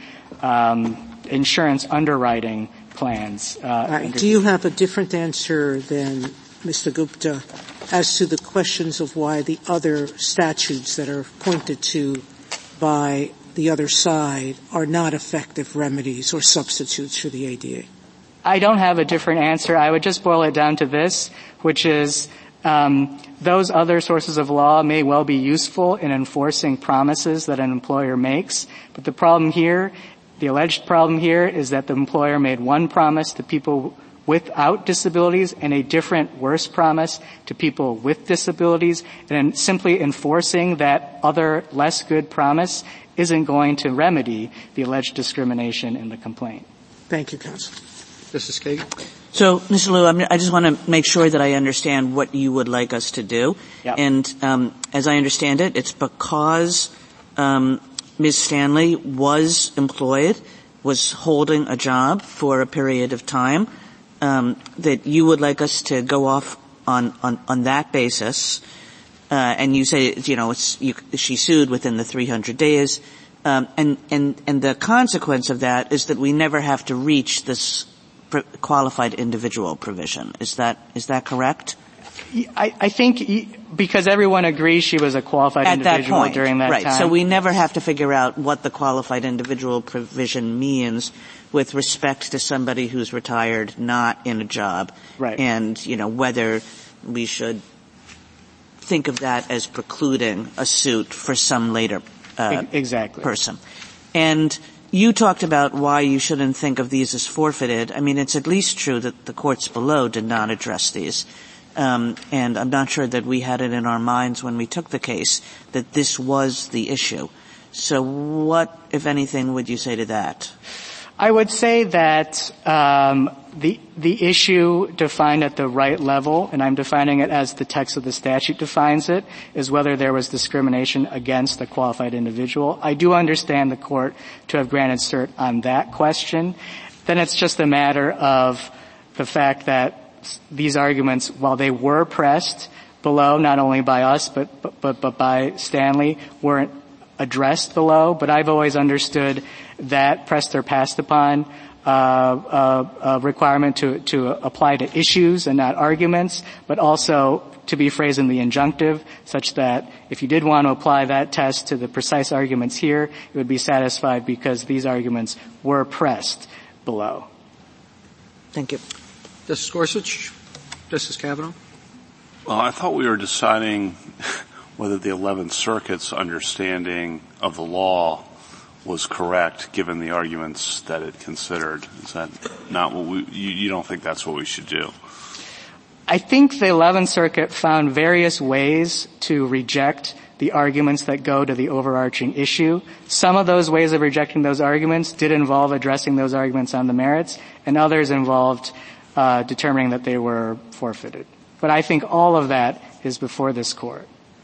S8: insurance underwriting plans.
S6: Do you have a different answer than Mr. Gupta as to the questions of why the other statutes that are pointed to by the other side are not effective remedies or substitutes for the ADA?
S8: I don't have a different answer. I would just boil it down to this, which is those other sources of law may well be useful in enforcing promises that an employer makes, but the problem here, the alleged problem here, is that the employer made one promise to people without disabilities and a different, worse promise to people with disabilities, and simply enforcing that other, less good promise isn't going to remedy the alleged discrimination in the complaint.
S6: Thank you, counsel.
S1: Justice Kagan?
S9: So, Mr. Liu, I just want to make sure that I understand what you would like us to do.
S8: Yep.
S9: And as I understand it, it's because Ms. Stanley was employed, was holding a job for a period of time, that you would like us to go off on that basis. And you say, she sued within the 300 days. And the consequence of that is that we never have to reach this qualified individual provision. Is that correct?
S8: I think because everyone agrees she was a qualified
S9: at
S8: individual
S9: that point,
S8: during that
S9: right.
S8: time.
S9: So we never have to figure out what the qualified individual provision means with respect to somebody who's retired, not in a job.
S8: Right.
S9: And, whether we should think of that as precluding a suit for some later
S8: exactly.
S9: person. And you talked about why you shouldn't think of these as forfeited. I mean, it's at least true that the courts below did not address these. And I'm not sure that we had it in our minds when we took the case that this was the issue. So what, if anything, would you say to that?
S8: I would say that the issue defined at the right level, and I'm defining it as the text of the statute defines it, is whether there was discrimination against a qualified individual. I do understand the court to have granted cert on that question. Then it's just a matter of the fact that these arguments, while they were pressed below, not only by us but by Stanley, weren't addressed below. But I've always understood that pressed or passed upon a requirement to apply to issues and not arguments, but also to be phrased in the injunctive, such that if you did want to apply that test to the precise arguments here, it would be satisfied because these arguments were pressed below.
S9: Thank you.
S1: Justice Gorsuch? Justice Kavanaugh?
S10: Well, I thought we were deciding whether the 11th Circuit's understanding of the law was correct given the arguments that it considered. Is that not what you don't think that's what we should do?
S8: I think the 11th Circuit found various ways to reject the arguments that go to the overarching issue. Some of those ways of rejecting those arguments did involve addressing those arguments on the merits, and others involved determining that they were forfeited. But I think all of that is before this Court.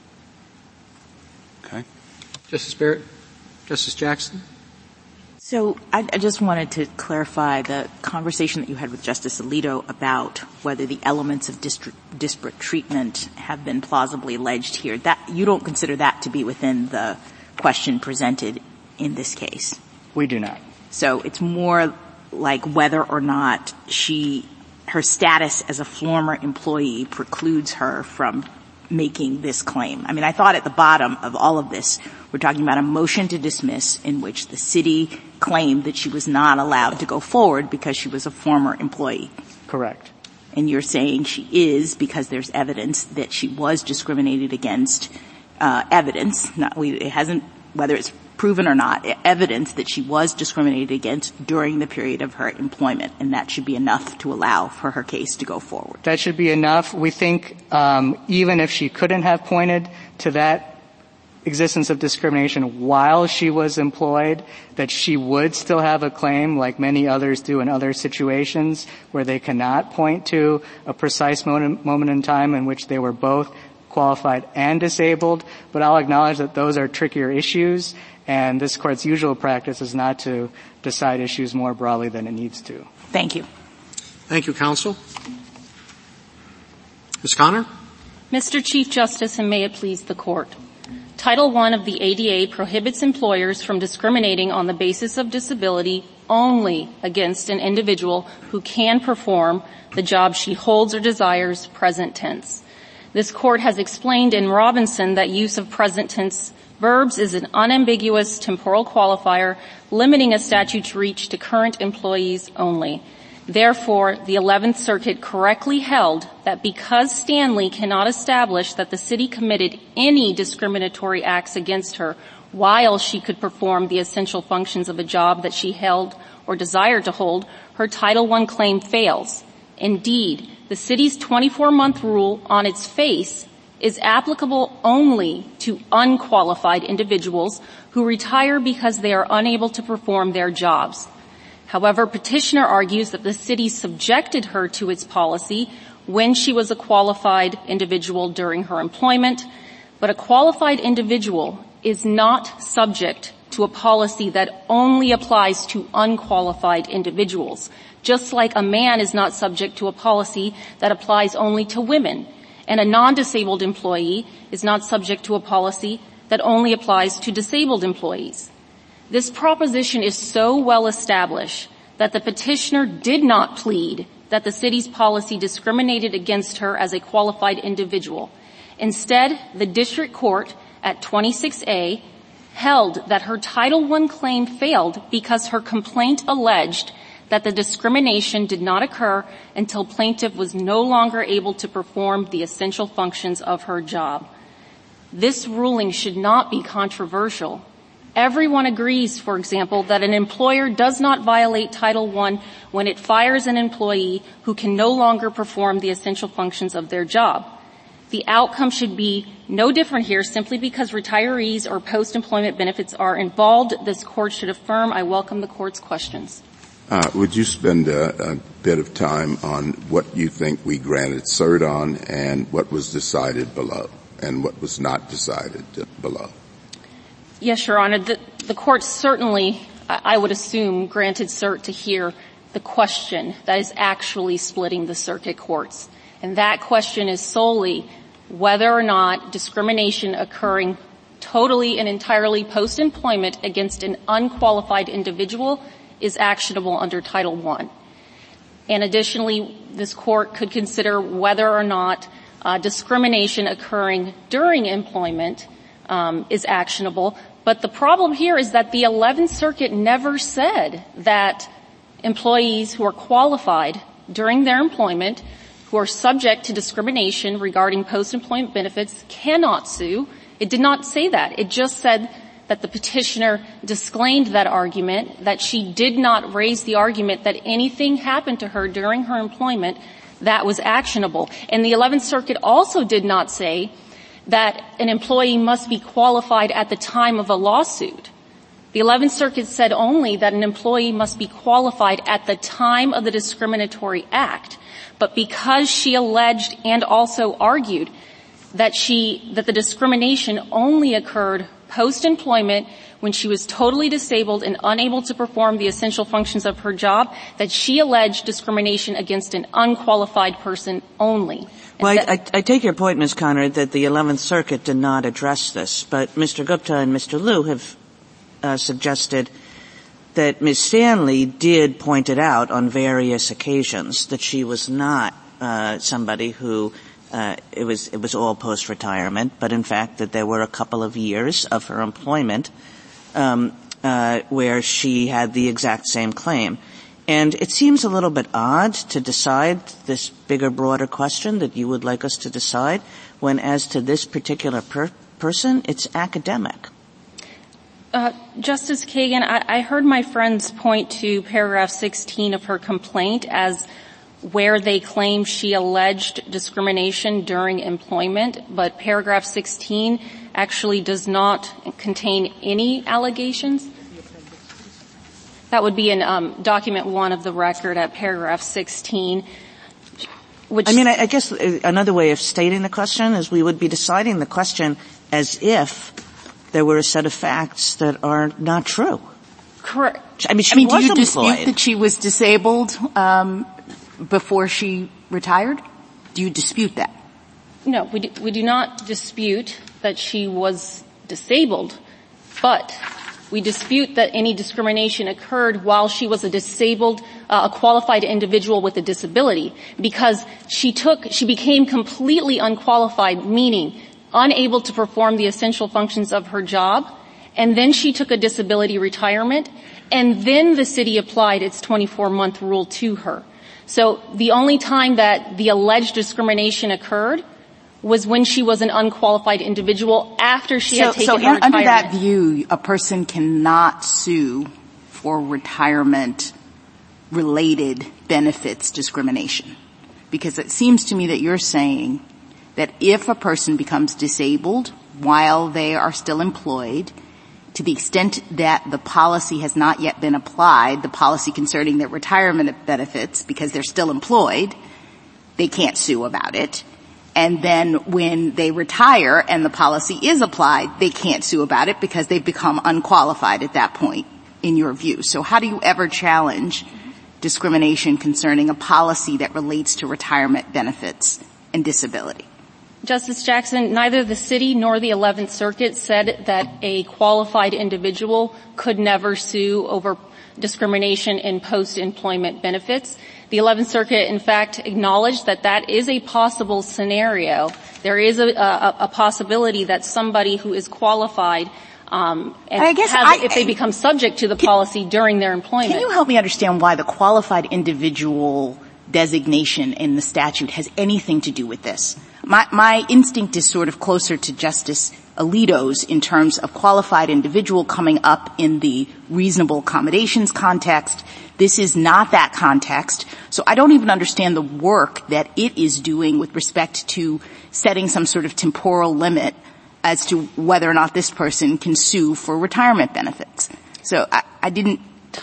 S10: Okay.
S1: Justice Barrett? Justice Jackson?
S4: So I just wanted to clarify the conversation that you had with Justice Alito about whether the elements of disparate treatment have been plausibly alleged here. That you don't consider that to be within the question presented in this case?
S8: We do not.
S4: So it's more like whether or not her status as a former employee precludes her from making this claim. I mean, I thought at the bottom of all of this, we're talking about a motion to dismiss in which the city claimed that she was not allowed to go forward because she was a former employee.
S8: Correct.
S4: And you're saying she is because there's evidence that she was discriminated against, it hasn't, whether it's proven or not, evidence that she was discriminated against during the period of her employment, and that should be enough to allow for her case to go forward.
S8: That should be enough. We think even if she couldn't have pointed to that existence of discrimination while she was employed, that she would still have a claim like many others do in other situations where they cannot point to a precise moment in time in which they were both qualified and disabled. But I'll acknowledge that those are trickier issues, and this Court's usual practice is not to decide issues more broadly than it needs to.
S4: Thank you.
S1: Thank you, counsel. Ms. Connor?
S11: Mr. Chief Justice, and may it please the Court. Title I of the ADA prohibits employers from discriminating on the basis of disability only against an individual who can perform the job she holds or desires, present tense. This Court has explained in Robinson that use of present tense verbs is an unambiguous temporal qualifier limiting a statute's reach to current employees only. Therefore, the 11th Circuit correctly held that because Stanley cannot establish that the city committed any discriminatory acts against her while she could perform the essential functions of a job that she held or desired to hold, her Title I claim fails. Indeed, the city's 24-month rule on its face is applicable only to unqualified individuals who retire because they are unable to perform their jobs. However, petitioner argues that the city subjected her to its policy when she was a qualified individual during her employment, but a qualified individual is not subject to a policy that only applies to unqualified individuals, just like a man is not subject to a policy that applies only to women, and a non-disabled employee is not subject to a policy that only applies to disabled employees. This proposition is so well established that the petitioner did not plead that the city's policy discriminated against her as a qualified individual. Instead, the district court at 26A held that her Title I claim failed because her complaint alleged that the discrimination did not occur until plaintiff was no longer able to perform the essential functions of her job. This ruling should not be controversial. Everyone agrees, for example, that an employer does not violate Title I when it fires an employee who can no longer perform the essential functions of their job. The outcome should be no different here simply because retirees or post-employment benefits are involved. This Court should affirm. I welcome the Court's questions.
S3: Would you spend a bit of time on what you think we granted cert on and what was decided below and what was not decided below?
S11: Yes, Your Honor. The Court certainly, I would assume, granted cert to hear the question that is actually splitting the circuit courts. And that question is solely whether or not discrimination occurring totally and entirely post-employment against an unqualified individual is actionable under Title I. And additionally, this Court could consider whether or not discrimination occurring during employment is actionable. But the problem here is that the 11th Circuit never said that employees who are qualified during their employment, who are subject to discrimination regarding post-employment benefits, cannot sue. It did not say that. It just said that the petitioner disclaimed that argument, that she did not raise the argument that anything happened to her during her employment that was actionable. And the 11th Circuit also did not say that an employee must be qualified at the time of a lawsuit. The 11th Circuit said only that an employee must be qualified at the time of the discriminatory act. But because she alleged and also argued that the discrimination only occurred post-employment when she was totally disabled and unable to perform the essential functions of her job, that she alleged discrimination against an unqualified person only.
S9: Well, I take your point, Ms. Connor, that the 11th Circuit did not address this, but Mr. Gupta and Mr. Liu have suggested that Ms. Stanley did point it out on various occasions that she was not somebody who it was all post-retirement, but in fact that there were a couple of years of her employment where she had the exact same claim. And it seems a little bit odd to decide this bigger, broader question that you would like us to decide when, as to this particular person, it's academic.
S11: Justice Kagan, I heard my friends point to paragraph 16 of her complaint as where they claim she alleged discrimination during employment, but paragraph 16 actually does not contain any allegations. That would be in document 1 of the record at paragraph 16.
S9: I guess another way of stating the question is we would be deciding the question as if there were a set of facts that are not true.
S11: Correct.
S7: Do you dispute that she was disabled before she retired? Do you dispute that?
S11: No, we do not dispute that she was disabled, but we dispute that any discrimination occurred while she was a disabled, a qualified individual with a disability, because she became completely unqualified, meaning unable to perform the essential functions of her job, and then she took a disability retirement, and then the city applied its 24-month rule to her. So the only time that the alleged discrimination occurred was when she was an unqualified individual after she had taken her retirement.
S7: So under that view, a person cannot sue for retirement-related benefits discrimination. Because it seems to me that you're saying that if a person becomes disabled while they are still employed, to the extent that the policy has not yet been applied, the policy concerning their retirement benefits, because they're still employed, they can't sue about it. And then when they retire and the policy is applied, they can't sue about it because they've become unqualified at that point, in your view. So how do you ever challenge discrimination concerning a policy that relates to retirement benefits and disability?
S11: Justice Jackson, neither the city nor the 11th Circuit said that a qualified individual could never sue over discrimination in post-employment benefits. The 11th Circuit, in fact, acknowledged that that is a possible scenario. There is a possibility that somebody who is qualified if they become subject to the policy during their employment.
S7: Can you help me understand why the qualified individual designation in the statute has anything to do with this? My instinct is sort of closer to Justice Alito's in terms of qualified individual coming up in the reasonable accommodations context. This is not that context. So I don't even understand the work that it is doing with respect to setting some sort of temporal limit as to whether or not this person can sue for retirement benefits. So I didn't...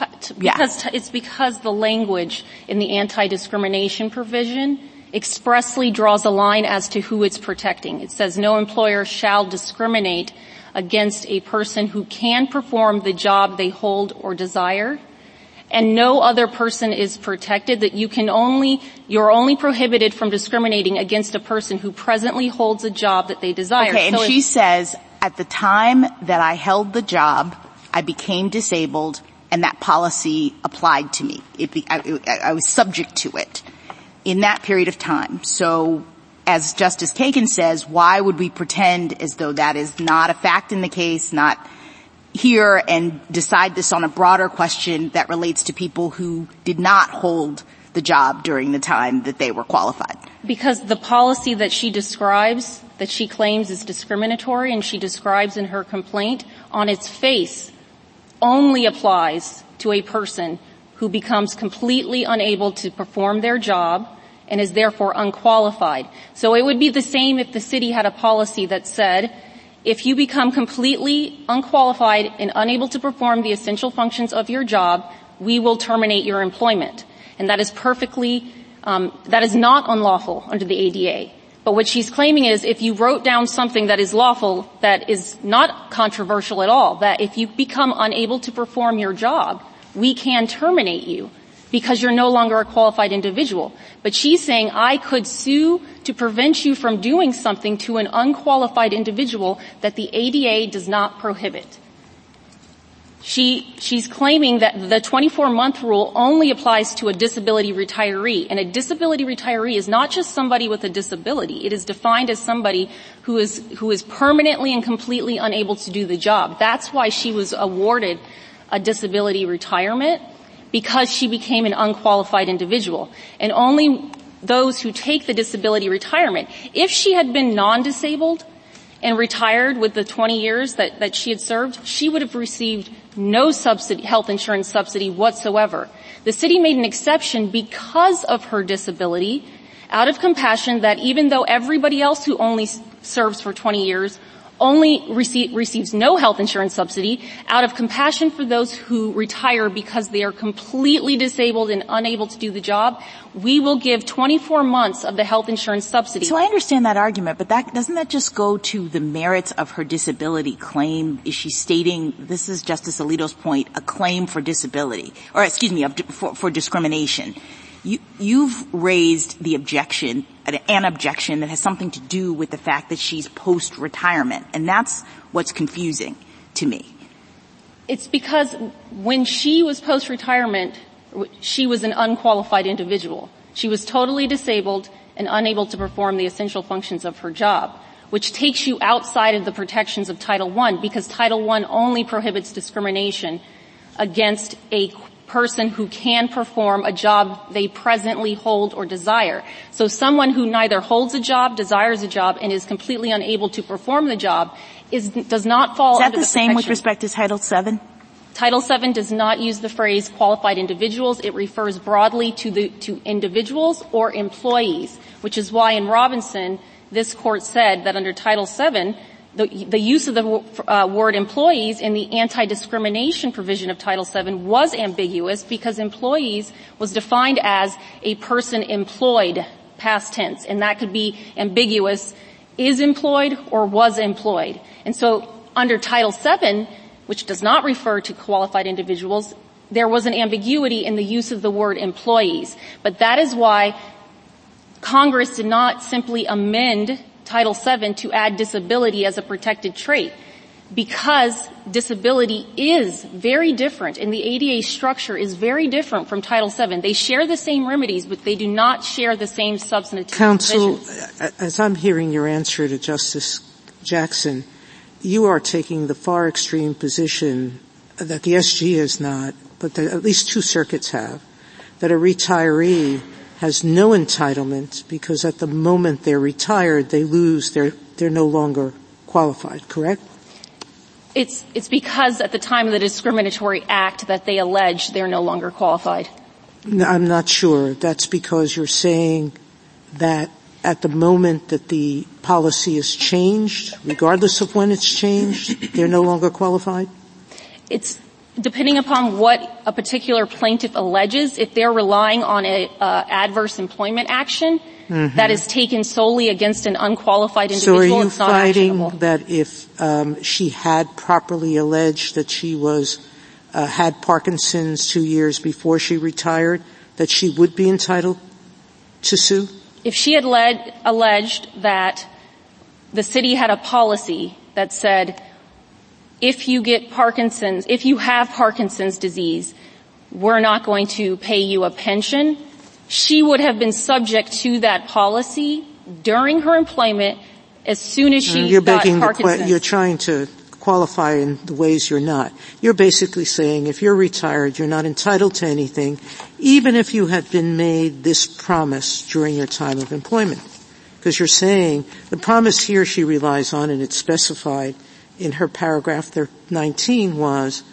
S11: It's because the language in the anti-discrimination provision expressly draws a line as to who it's protecting. It says no employer shall discriminate against a person who can perform the job they hold or desire, and no other person is protected, that you're only prohibited from discriminating against a person who presently holds a job that they desire.
S7: Okay, and she says, at the time that I held the job, I became disabled, and that policy applied to me. I was subject to it in that period of time. So, as Justice Kagan says, why would we pretend as though that is not a fact in the case, not here, and decide this on a broader question that relates to people who did not hold the job during the time that they were qualified?
S11: Because the policy that she describes, that she claims is discriminatory, and she describes in her complaint, on its face, only applies to a person who becomes completely unable to perform their job and is therefore unqualified. So it would be the same if the city had a policy that said, if you become completely unqualified and unable to perform the essential functions of your job, we will terminate your employment. And that is that is not unlawful under the ADA. But what she's claiming is if you wrote down something that is lawful, that is not controversial at all, that if you become unable to perform your job, we can terminate you because you're no longer a qualified individual. But she's saying I could sue to prevent you from doing something to an unqualified individual that the ADA does not prohibit. She's claiming that the 24-month rule only applies to a disability retiree, and a disability retiree is not just somebody with a disability. It is defined as somebody who is permanently and completely unable to do the job. That's why she was awarded a disability retirement, because she became an unqualified individual. And only those who take the disability retirement, if she had been non-disabled and retired with the 20 years that she had served, she would have received no subsidy, health insurance subsidy whatsoever. The city made an exception because of her disability, out of compassion that even though everybody else who only serves for 20 years receives no health insurance subsidy out of compassion for those who retire because they are completely disabled and unable to do the job. We will give 24 months of the health insurance subsidy.
S4: So I understand that argument, but doesn't that just go to the merits of her disability claim? Is she stating, this is Justice Alito's point, a claim for disability, or excuse me, for discrimination? You've raised the objection, an objection that has something to do with the fact that she's post-retirement, and that's what's confusing to me.
S11: It's because when she was post-retirement, she was an unqualified individual. She was totally disabled and unable to perform the essential functions of her job, which takes you outside of the protections of Title I, because Title I only prohibits discrimination against a person who can perform a job they presently hold or desire. So someone who neither holds a job, desires a job, and is completely unable to perform the job does not fall under the protection.
S4: Is that the same with respect to Title VII?
S11: Title VII does not use the phrase qualified individuals. It refers broadly to individuals or employees, which is why in Robinson, this court said that under Title VII, the use of the word employees in the anti-discrimination provision of Title VII was ambiguous because employees was defined as a person employed, past tense, and that could be ambiguous, is employed or was employed. And so under Title VII, which does not refer to qualified individuals, there was an ambiguity in the use of the word employees. But that is why Congress did not simply amend Title VII to add disability as a protected trait, because disability is very different and the ADA structure is very different from Title VII. They share the same remedies, but they do not share the same substantive
S6: Counsel,
S11: provisions.
S6: As I'm hearing your answer to Justice Jackson, you are taking the far extreme position that the SG is not, but that at least two circuits have, that a retiree has no entitlement because at the moment they're retired, they lose, they're no longer qualified, correct?
S11: It's because at the time of the discriminatory act that they allege they're no longer qualified.
S6: No, I'm not sure. That's because you're saying that at the moment that the policy is changed, regardless of when it's changed, they're no longer qualified?
S11: It's depending upon what a particular plaintiff alleges. If they're relying on a adverse employment action that is taken solely against an unqualified individual, it's not actionable.
S6: So are you fighting that if she had properly alleged that she was had Parkinson's 2 years before she retired, that she would be entitled to sue?
S11: If she had alleged that the city had a policy that said, if you have Parkinson's disease, we're not going to pay you a pension, she would have been subject to that policy during her employment as soon as she got Parkinson's.
S6: You're trying to qualify in the ways you're not. You're basically saying if you're retired, you're not entitled to anything, even if you had been made this promise during your time of employment. Because you're saying the promise here she relies on, and it's specified in her paragraph 19, was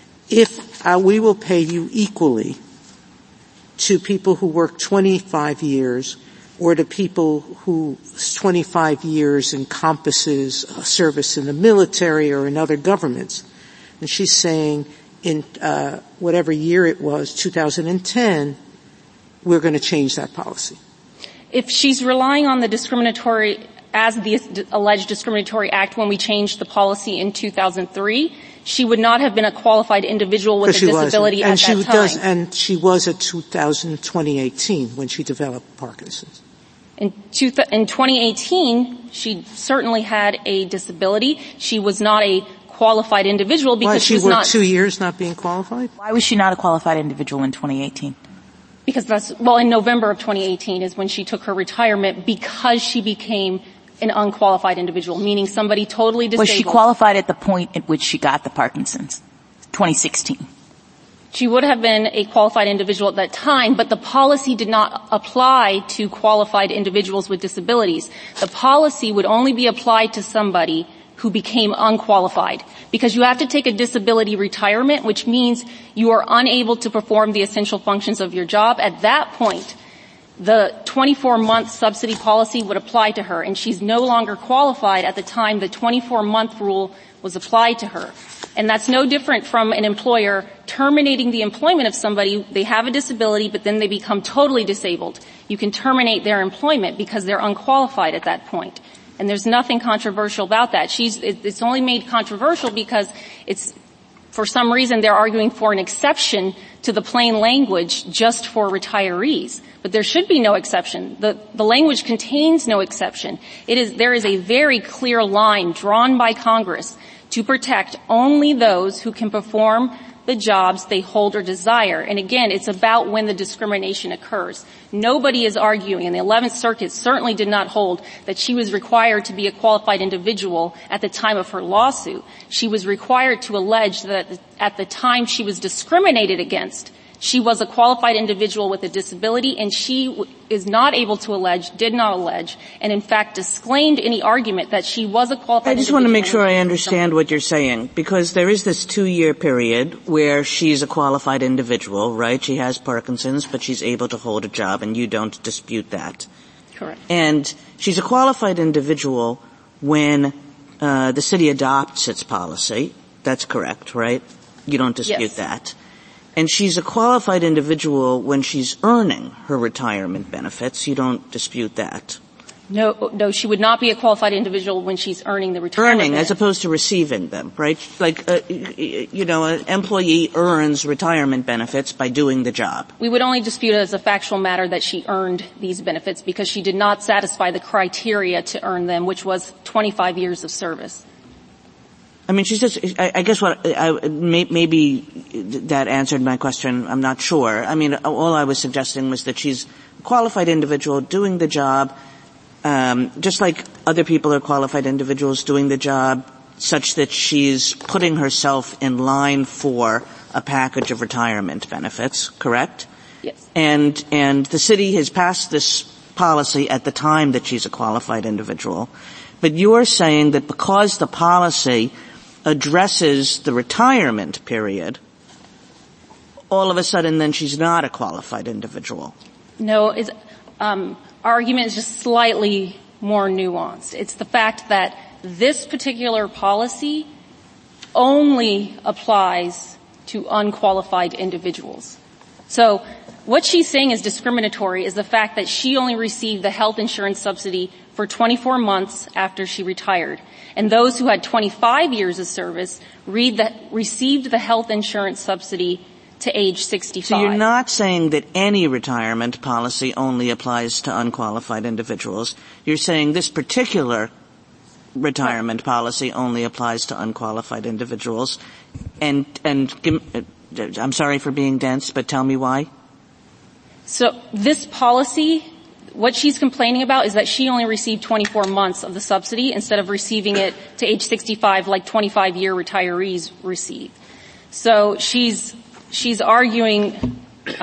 S6: if we will pay you equally to people who work 25 years or to people whose 25 years encompasses service in the military or in other governments. And she's saying in whatever year it was, 2010, we're going to change that policy.
S11: If she's relying on the discriminatory, as the alleged discriminatory act when we changed the policy in 2003, she would not have been a qualified individual with a disability at that time.
S6: And she was at 2018 when she developed Parkinson's.
S11: In 2018, she certainly had a disability. She was not a qualified individual because
S6: she worked 2 years not being qualified?
S4: Why was she not a qualified individual in 2018?
S11: Because in November of 2018 is when she took her retirement because she became an unqualified individual, meaning somebody totally disabled.
S4: Was she qualified at the point at which she got the Parkinson's? 2016.
S11: She would have been a qualified individual at that time, but the policy did not apply to qualified individuals with disabilities. The policy would only be applied to somebody who became unqualified, because you have to take a disability retirement, which means you are unable to perform the essential functions of your job. At that point, the 24-month subsidy policy would apply to her, and she's no longer qualified at the time the 24-month rule was applied to her. And that's no different from an employer terminating the employment of somebody. They have a disability, but then they become totally disabled. You can terminate their employment because they're unqualified at that point. And there's nothing controversial about that. It's only made controversial because for some reason they're arguing for an exception to the plain language just for retirees. But there should be no exception. The language contains no exception. There is a very clear line drawn by Congress to protect only those who can perform the jobs they hold or desire. And again, it's about when the discrimination occurs. Nobody is arguing, and the 11th Circuit certainly did not hold that she was required to be a qualified individual at the time of her lawsuit. She was required to allege that at the time she was discriminated against, she was a qualified individual with a disability, and she is not able to did not allege, and in fact disclaimed any argument that she was a qualified individual.
S9: I just want to make sure I understand what you're saying, because there is this 2-year period where she's a qualified individual, right? She has Parkinson's, but she's able to hold a job, and you don't dispute that.
S11: Correct.
S9: And she's a qualified individual when the city adopts its policy. That's correct, right? You don't dispute that. And she's a qualified individual when she's earning her retirement benefits. You don't dispute that.
S11: No, she would not be a qualified individual when she's earning the retirement benefits.
S9: As opposed to receiving them, right? Like, an employee earns retirement benefits by doing the job.
S11: We would only dispute it as a factual matter that she earned these benefits because she did not satisfy the criteria to earn them, which was 25 years of service.
S9: I mean, she's just, I guess maybe that answered my question. I'm not sure. I mean, all I was suggesting was that she's a qualified individual doing the job, just like other people are qualified individuals doing the job, such that she's putting herself in line for a package of retirement benefits, correct?
S11: Yes.
S9: And the city has passed this policy at the time that she's a qualified individual. But you're saying that because the policy addresses the retirement period, all of a sudden then she's not a qualified individual.
S11: No, our argument is just slightly more nuanced. It's the fact that this particular policy only applies to unqualified individuals. So what she's saying is discriminatory is the fact that she only received the health insurance subsidy for 24 months after she retired. And those who had 25 years of service received the health insurance subsidy to age 65.
S9: So you're not saying that any retirement policy only applies to unqualified individuals. You're saying this particular retirement policy only applies to unqualified individuals. And I'm sorry for being dense, but tell me why.
S11: So this policy, what she's complaining about is that she only received 24 months of the subsidy instead of receiving it to age 65 like 25-year retirees receive. So she's arguing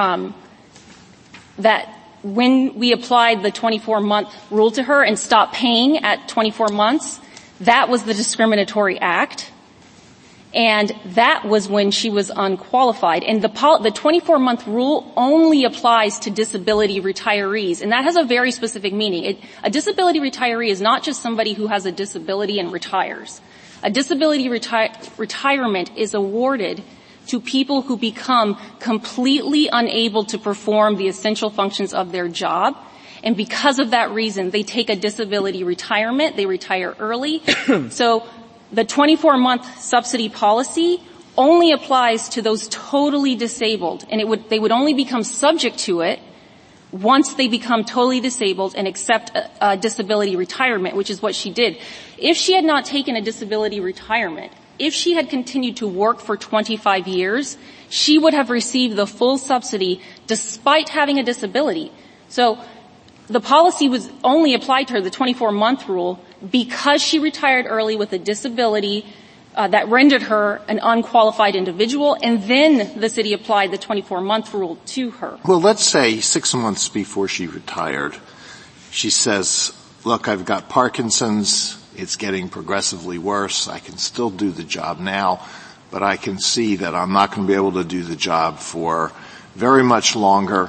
S11: that when we applied the 24-month rule to her and stopped paying at 24 months, that was the discriminatory act. And that was when she was unqualified. And the 24-month rule only applies to disability retirees. And that has a very specific meaning. A disability retiree is not just somebody who has a disability and retires. A disability retirement is awarded to people who become completely unable to perform the essential functions of their job. And because of that reason, they take a disability retirement. They retire early. So the 24-month subsidy policy only applies to those totally disabled, and they would only become subject to it once they become totally disabled and accept a disability retirement, which is what she did. If she had not taken a disability retirement, if she had continued to work for 25 years, she would have received the full subsidy despite having a disability. So the policy was only applied to her, the 24-month rule, because she retired early with a disability that rendered her an unqualified individual, and then the city applied the 24-month rule to her.
S5: Well, let's say 6 months before she retired, she says, look, I've got Parkinson's, it's getting progressively worse, I can still do the job now, but I can see that I'm not going to be able to do the job for very much longer,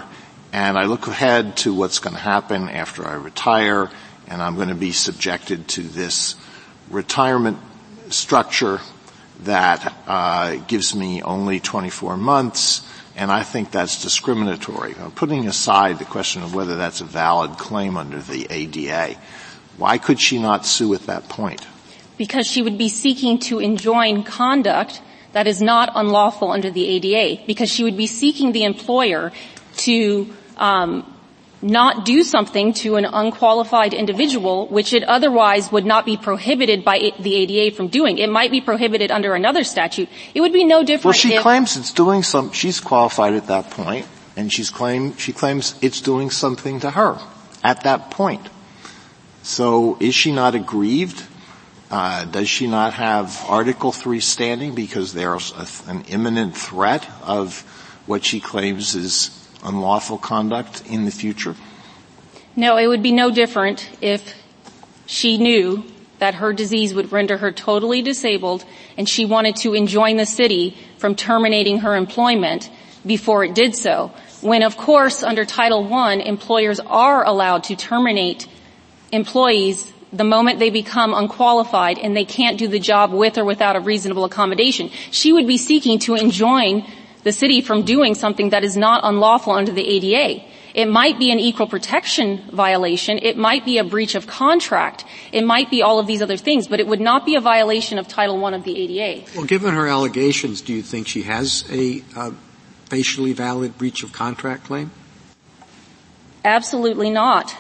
S5: and I look ahead to what's going to happen after I retire, and I'm going to be subjected to this retirement structure that gives me only 24 months, and I think that's discriminatory. I'm putting aside the question of whether that's a valid claim under the ADA. Why could she not sue at that point?
S11: Because she would be seeking to enjoin conduct that is not unlawful under the ADA, because she would be seeking the employer to not do something to an unqualified individual which it otherwise would not be prohibited by the ADA from doing. It might be prohibited under another statute. It would be no different.
S5: Well, she claims it's doing she's qualified at that point, and she claims it's doing something to her at that point. So is she not aggrieved? Does she not have Article III standing because there's an imminent threat of what she claims is unlawful conduct in the future?
S11: No, it would be no different if she knew that her disease would render her totally disabled and she wanted to enjoin the city from terminating her employment before it did so. When, of course, under Title I, employers are allowed to terminate employees the moment they become unqualified and they can't do the job with or without a reasonable accommodation. She would be seeking to enjoin the city from doing something that is not unlawful under the ADA. It might be an equal protection violation. It might be a breach of contract. It might be all of these other things, but it would not be a violation of Title I of the ADA.
S1: Well, given her allegations, do you think she has a facially valid breach of contract claim?
S11: Absolutely not.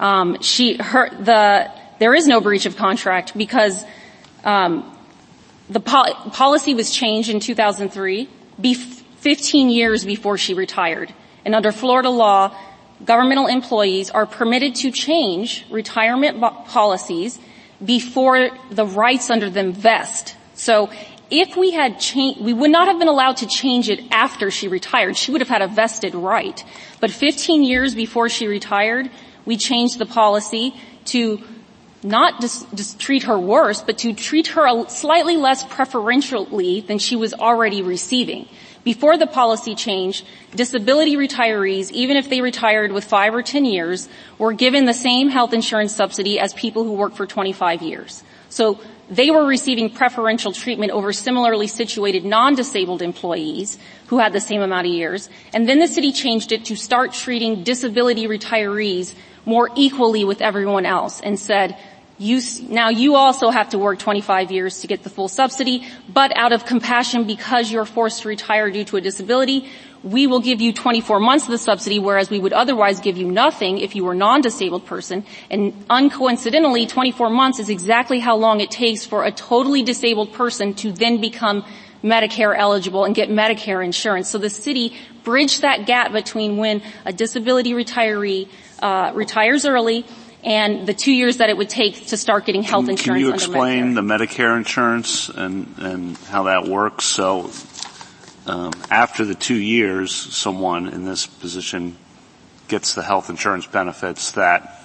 S11: There is no breach of contract because the policy was changed in 2003, 15 years before she retired. And under Florida law, governmental employees are permitted to change retirement policies before the rights under them vest. So if we had we would not have been allowed to change it after she retired. She would have had a vested right. But 15 years before she retired, we changed the policy to not just treat her worse, but to treat her slightly less preferentially than she was already receiving. Before the policy change, disability retirees, even if they retired with 5 or 10 years, were given the same health insurance subsidy as people who worked for 25 years. So they were receiving preferential treatment over similarly situated non-disabled employees who had the same amount of years. And then the city changed it to start treating disability retirees more equally with everyone else and said, now you also have to work 25 years to get the full subsidy, but out of compassion because you're forced to retire due to a disability, we will give you 24 months of the subsidy, whereas we would otherwise give you nothing if you were a non-disabled person. And uncoincidentally, 24 months is exactly how long it takes for a totally disabled person to then become Medicare eligible and get Medicare insurance. So the city bridged that gap between when a disability retiree retires early and the 2 years that it would take to start getting health insurance under Medicare.
S10: Can you explain the Medicare insurance and how that works? So after the 2 years, someone in this position gets the health insurance benefits that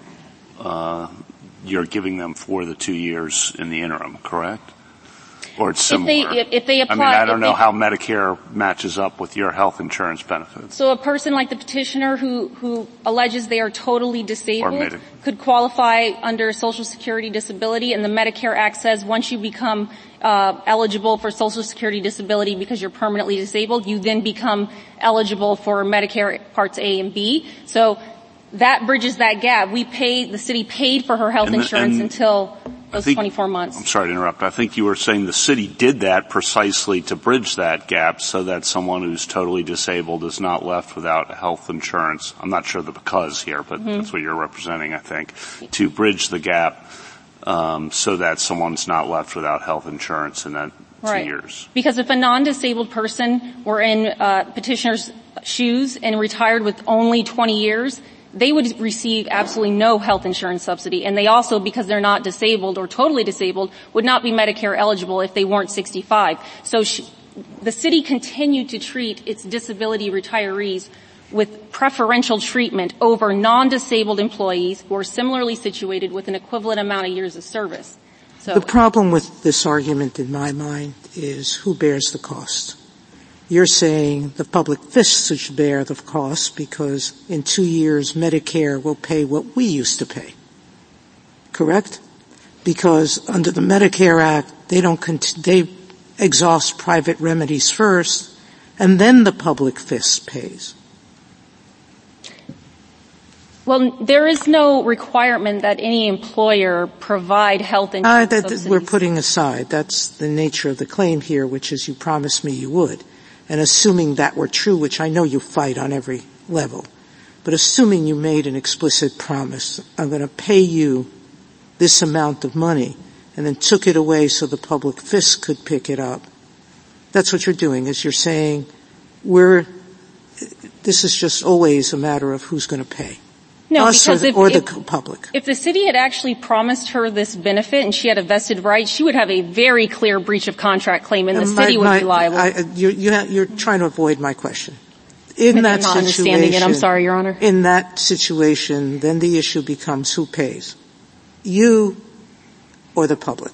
S10: you're giving them for the 2 years in the interim, correct? Or it's similar?
S11: If they apply,
S10: I don't know how Medicare matches up with your health insurance benefits.
S11: So a person like the petitioner who alleges they are totally disabled could qualify under Social Security disability, and the Medicare Act says once you become eligible for Social Security disability because you're permanently disabled, you then become eligible for Medicare Parts A and B. So that bridges that gap. The city paid for her health insurance until those 24 months.
S10: I'm sorry to interrupt. I think you were saying the city did that precisely to bridge that gap so that someone who's totally disabled is not left without health insurance. I'm not sure the because here, but that's what you're representing, I think, to bridge the gap so that someone's not left without health insurance in that 2 years.
S11: Because if a non-disabled person were in petitioner's shoes and retired with only 20 years, they would receive absolutely no health insurance subsidy. And they also, because they're not disabled or totally disabled, would not be Medicare eligible if they weren't 65. So the city continued to treat its disability retirees with preferential treatment over non-disabled employees who are similarly situated with an equivalent amount of years of service. So
S6: the problem with this argument in my mind is who bears the cost. You're saying the public fisc should bear the cost because in 2 years Medicare will pay what we used to pay. Correct? Because under the Medicare Act, they exhaust private remedies first, and then the public fisc pays.
S11: Well, there is no requirement that any employer provide health insurance subsidies.
S6: We're putting aside. That's the nature of the claim here, which is you promised me you would. And assuming that were true, which I know you fight on every level, but assuming you made an explicit promise, I'm going to pay you this amount of money, and then took it away so the public fisc could pick it up. That's what you're doing, is you're saying this is just always a matter of who's going to pay.
S11: No,
S6: us
S11: because
S6: or the public.
S11: If the city had actually promised her this benefit and she had a vested right, she would have a very clear breach of contract claim, and the city would be liable.
S6: You're trying to avoid my question. In that situation,
S11: understanding it. I'm sorry, Your Honor.
S6: In that situation, then the issue becomes who pays, you or the public.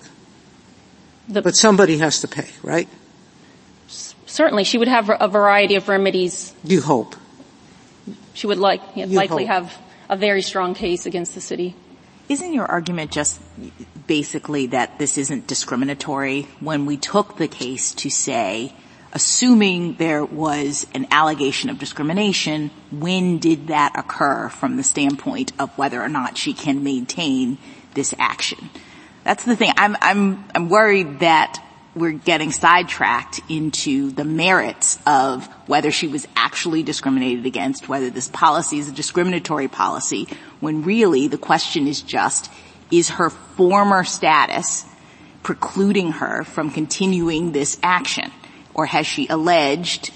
S6: But somebody has to pay, right?
S11: Certainly, she would have a variety of remedies.
S6: You hope.
S11: She would likely have a very strong case against the city.
S7: Isn't your argument just basically that this isn't discriminatory? When we took the case to say, assuming there was an allegation of discrimination, when did that occur from the standpoint of whether or not she can maintain this action? That's the thing. I'm worried that we're getting sidetracked into the merits of whether she was actually discriminated against, whether this policy is a discriminatory policy, when really the question is just, is her former status precluding her from continuing this action? Or has she alleged,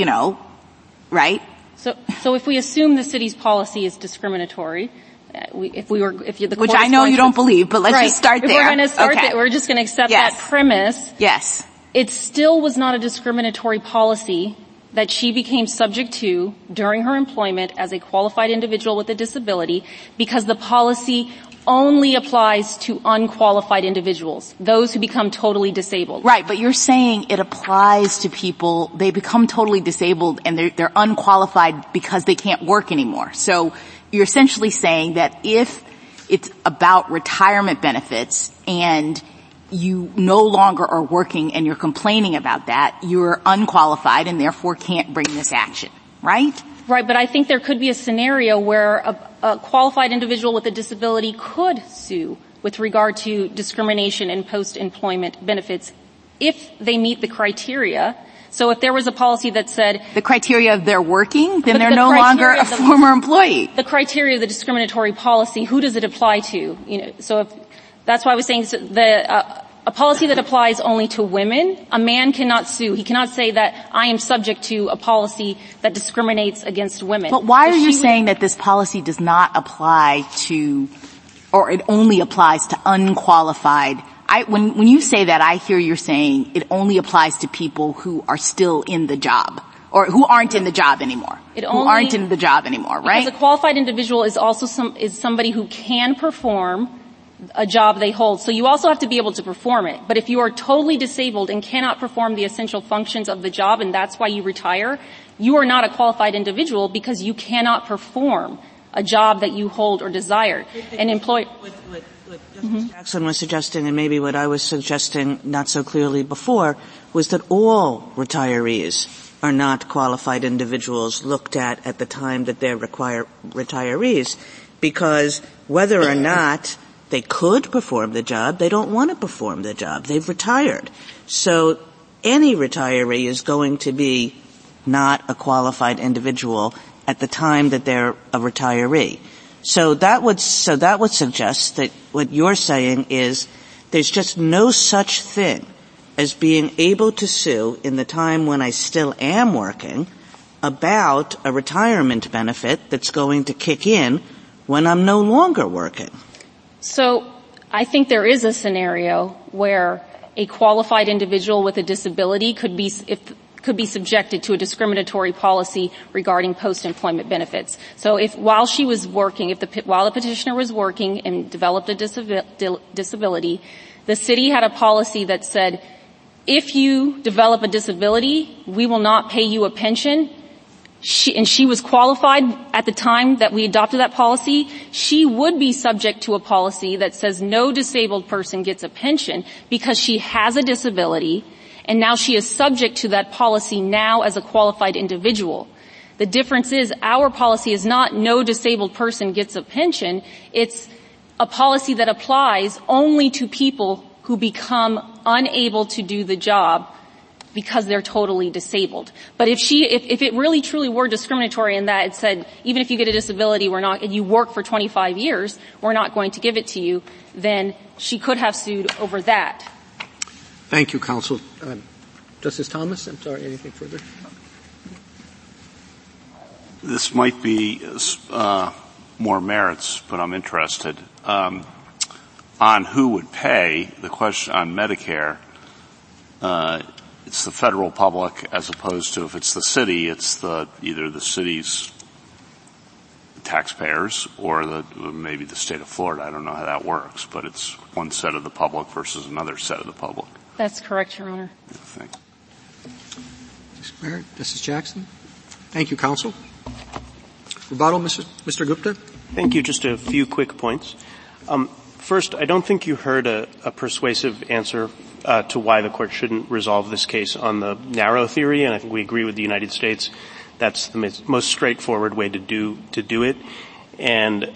S7: right?
S11: So if we assume the city's policy is discriminatory,
S7: which I know you don't believe, but let's just start there.
S11: We're going to start there. We're just going to accept that premise.
S7: Yes.
S11: It still was not a discriminatory policy that she became subject to during her employment as a qualified individual with a disability, because the policy only applies to unqualified individuals, those who become totally disabled.
S7: Right, but you're saying it applies to people, they become totally disabled and they're unqualified because they can't work anymore. So you're essentially saying that if it's about retirement benefits and you no longer are working and you're complaining about that, you're unqualified and therefore can't bring this action, right?
S11: Right, but I think there could be a scenario where a qualified individual with a disability could sue with regard to discrimination in post-employment benefits if they meet the criteria. So if there was a policy that said
S7: the criteria of their working, then they're no longer a former employee.
S11: The criteria of the discriminatory policy, who does it apply to? So if that's why I was saying a policy that applies only to women, a man cannot sue. He cannot say that I am subject to a policy that discriminates against women.
S7: But why are you saying that this policy does not apply to, or it only applies to unqualified? When you say that, I hear you're saying it only applies to people who are still in the job, or who aren't in the job anymore. Right?
S11: Because a qualified individual is also somebody who can perform a job they hold. So you also have to be able to perform it. But if you are totally disabled and cannot perform the essential functions of the job, and that's why you retire, you are not a qualified individual because you cannot perform a job that you hold or desire. An employer.
S9: What Justice Jackson was suggesting, and maybe what I was suggesting not so clearly before, was that all retirees are not qualified individuals looked at the time that they're retirees, because whether or not they could perform the job, they don't want to perform the job. They've retired. So any retiree is going to be not a qualified individual at the time that they're a retiree. So that would suggest that what you're saying is there's just no such thing as being able to sue in the time when I still am working about a retirement benefit that's going to kick in when I'm no longer working.
S11: So I think there is a scenario where a qualified individual with a disability could be subjected to a discriminatory policy regarding post-employment benefits. So while the petitioner was working and developed a disability, the city had a policy that said if you develop a disability, we will not pay you a pension. She was qualified at the time that we adopted that policy. She would be subject to a policy that says no disabled person gets a pension because she has a disability, and now she is subject to that policy now as a qualified individual. The difference is our policy is not no disabled person gets a pension. It's a policy that applies only to people who become unable to do the job because they're totally disabled. But if it really truly were discriminatory in that it said, even if you get a disability, and you work for 25 years, we're not going to give it to you, then she could have sued over that.
S1: Thank you, counsel. Justice Thomas, I'm sorry, anything further?
S10: This might be, more merits, but I'm interested. On who would pay, the question on Medicare, it's the federal public as opposed to if it's the city, it's either the city's taxpayers or maybe the state of Florida. I don't know how that works, but it's one set of the public versus another set of the public.
S11: That's correct, Your Honor.
S10: Yeah, thanks.
S1: Justice Jackson? Thank you, counsel. Rebuttal, Mr. Gupta?
S2: Thank you. Just a few quick points. First, I don't think you heard a persuasive answer to why the court shouldn't resolve this case on the narrow theory, and I think we agree with the United States that's the most straightforward way to do it. And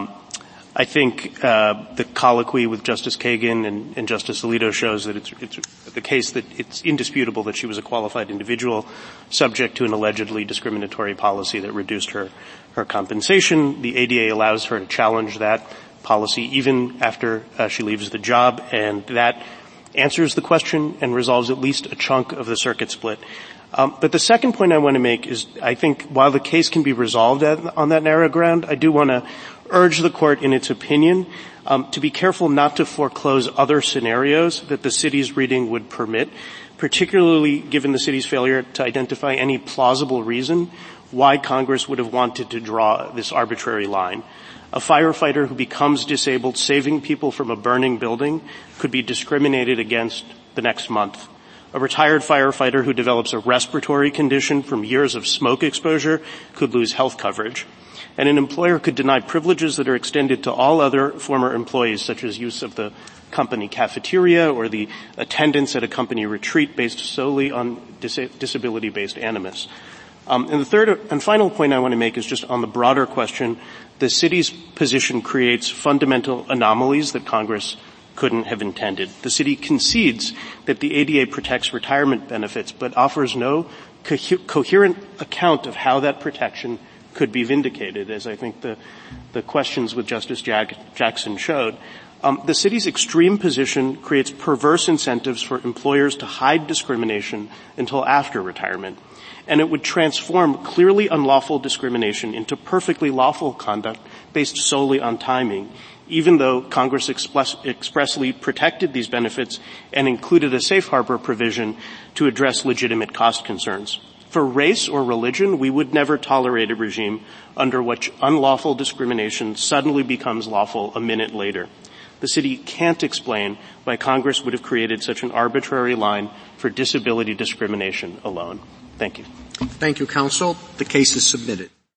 S2: I think the colloquy with Justice Kagan and Justice Alito shows that it's the case that it's indisputable that she was a qualified individual subject to an allegedly discriminatory policy that reduced her compensation. The ADA allows her to challenge that policy even after she leaves the job, and that answers the question and resolves at least a chunk of the circuit split. But the second point I want to make is I think while the case can be resolved on that narrow ground, I do want to urge the court in its opinion to be careful not to foreclose other scenarios that the city's reading would permit, particularly given the city's failure to identify any plausible reason why Congress would have wanted to draw this arbitrary line. A firefighter who becomes disabled saving people from a burning building could be discriminated against the next month. A retired firefighter who develops a respiratory condition from years of smoke exposure could lose health coverage. And an employer could deny privileges that are extended to all other former employees, such as use of the company cafeteria or the attendance at a company retreat based solely on disability-based animus. And the third and final point I want to make is just on the broader question. The city's position creates fundamental anomalies that Congress couldn't have intended. The city concedes that the ADA protects retirement benefits, but offers no coherent account of how that protection could be vindicated, as I think the questions with Justice Jackson showed. The city's extreme position creates perverse incentives for employers to hide discrimination until after retirement. And it would transform clearly unlawful discrimination into perfectly lawful conduct based solely on timing, even though Congress expressly protected these benefits and included a safe harbor provision to address legitimate cost concerns. For race or religion, we would never tolerate a regime under which unlawful discrimination suddenly becomes lawful a minute later. The city can't explain why Congress would have created such an arbitrary line for disability discrimination alone. Thank you.
S1: Thank you, counsel. The case is submitted.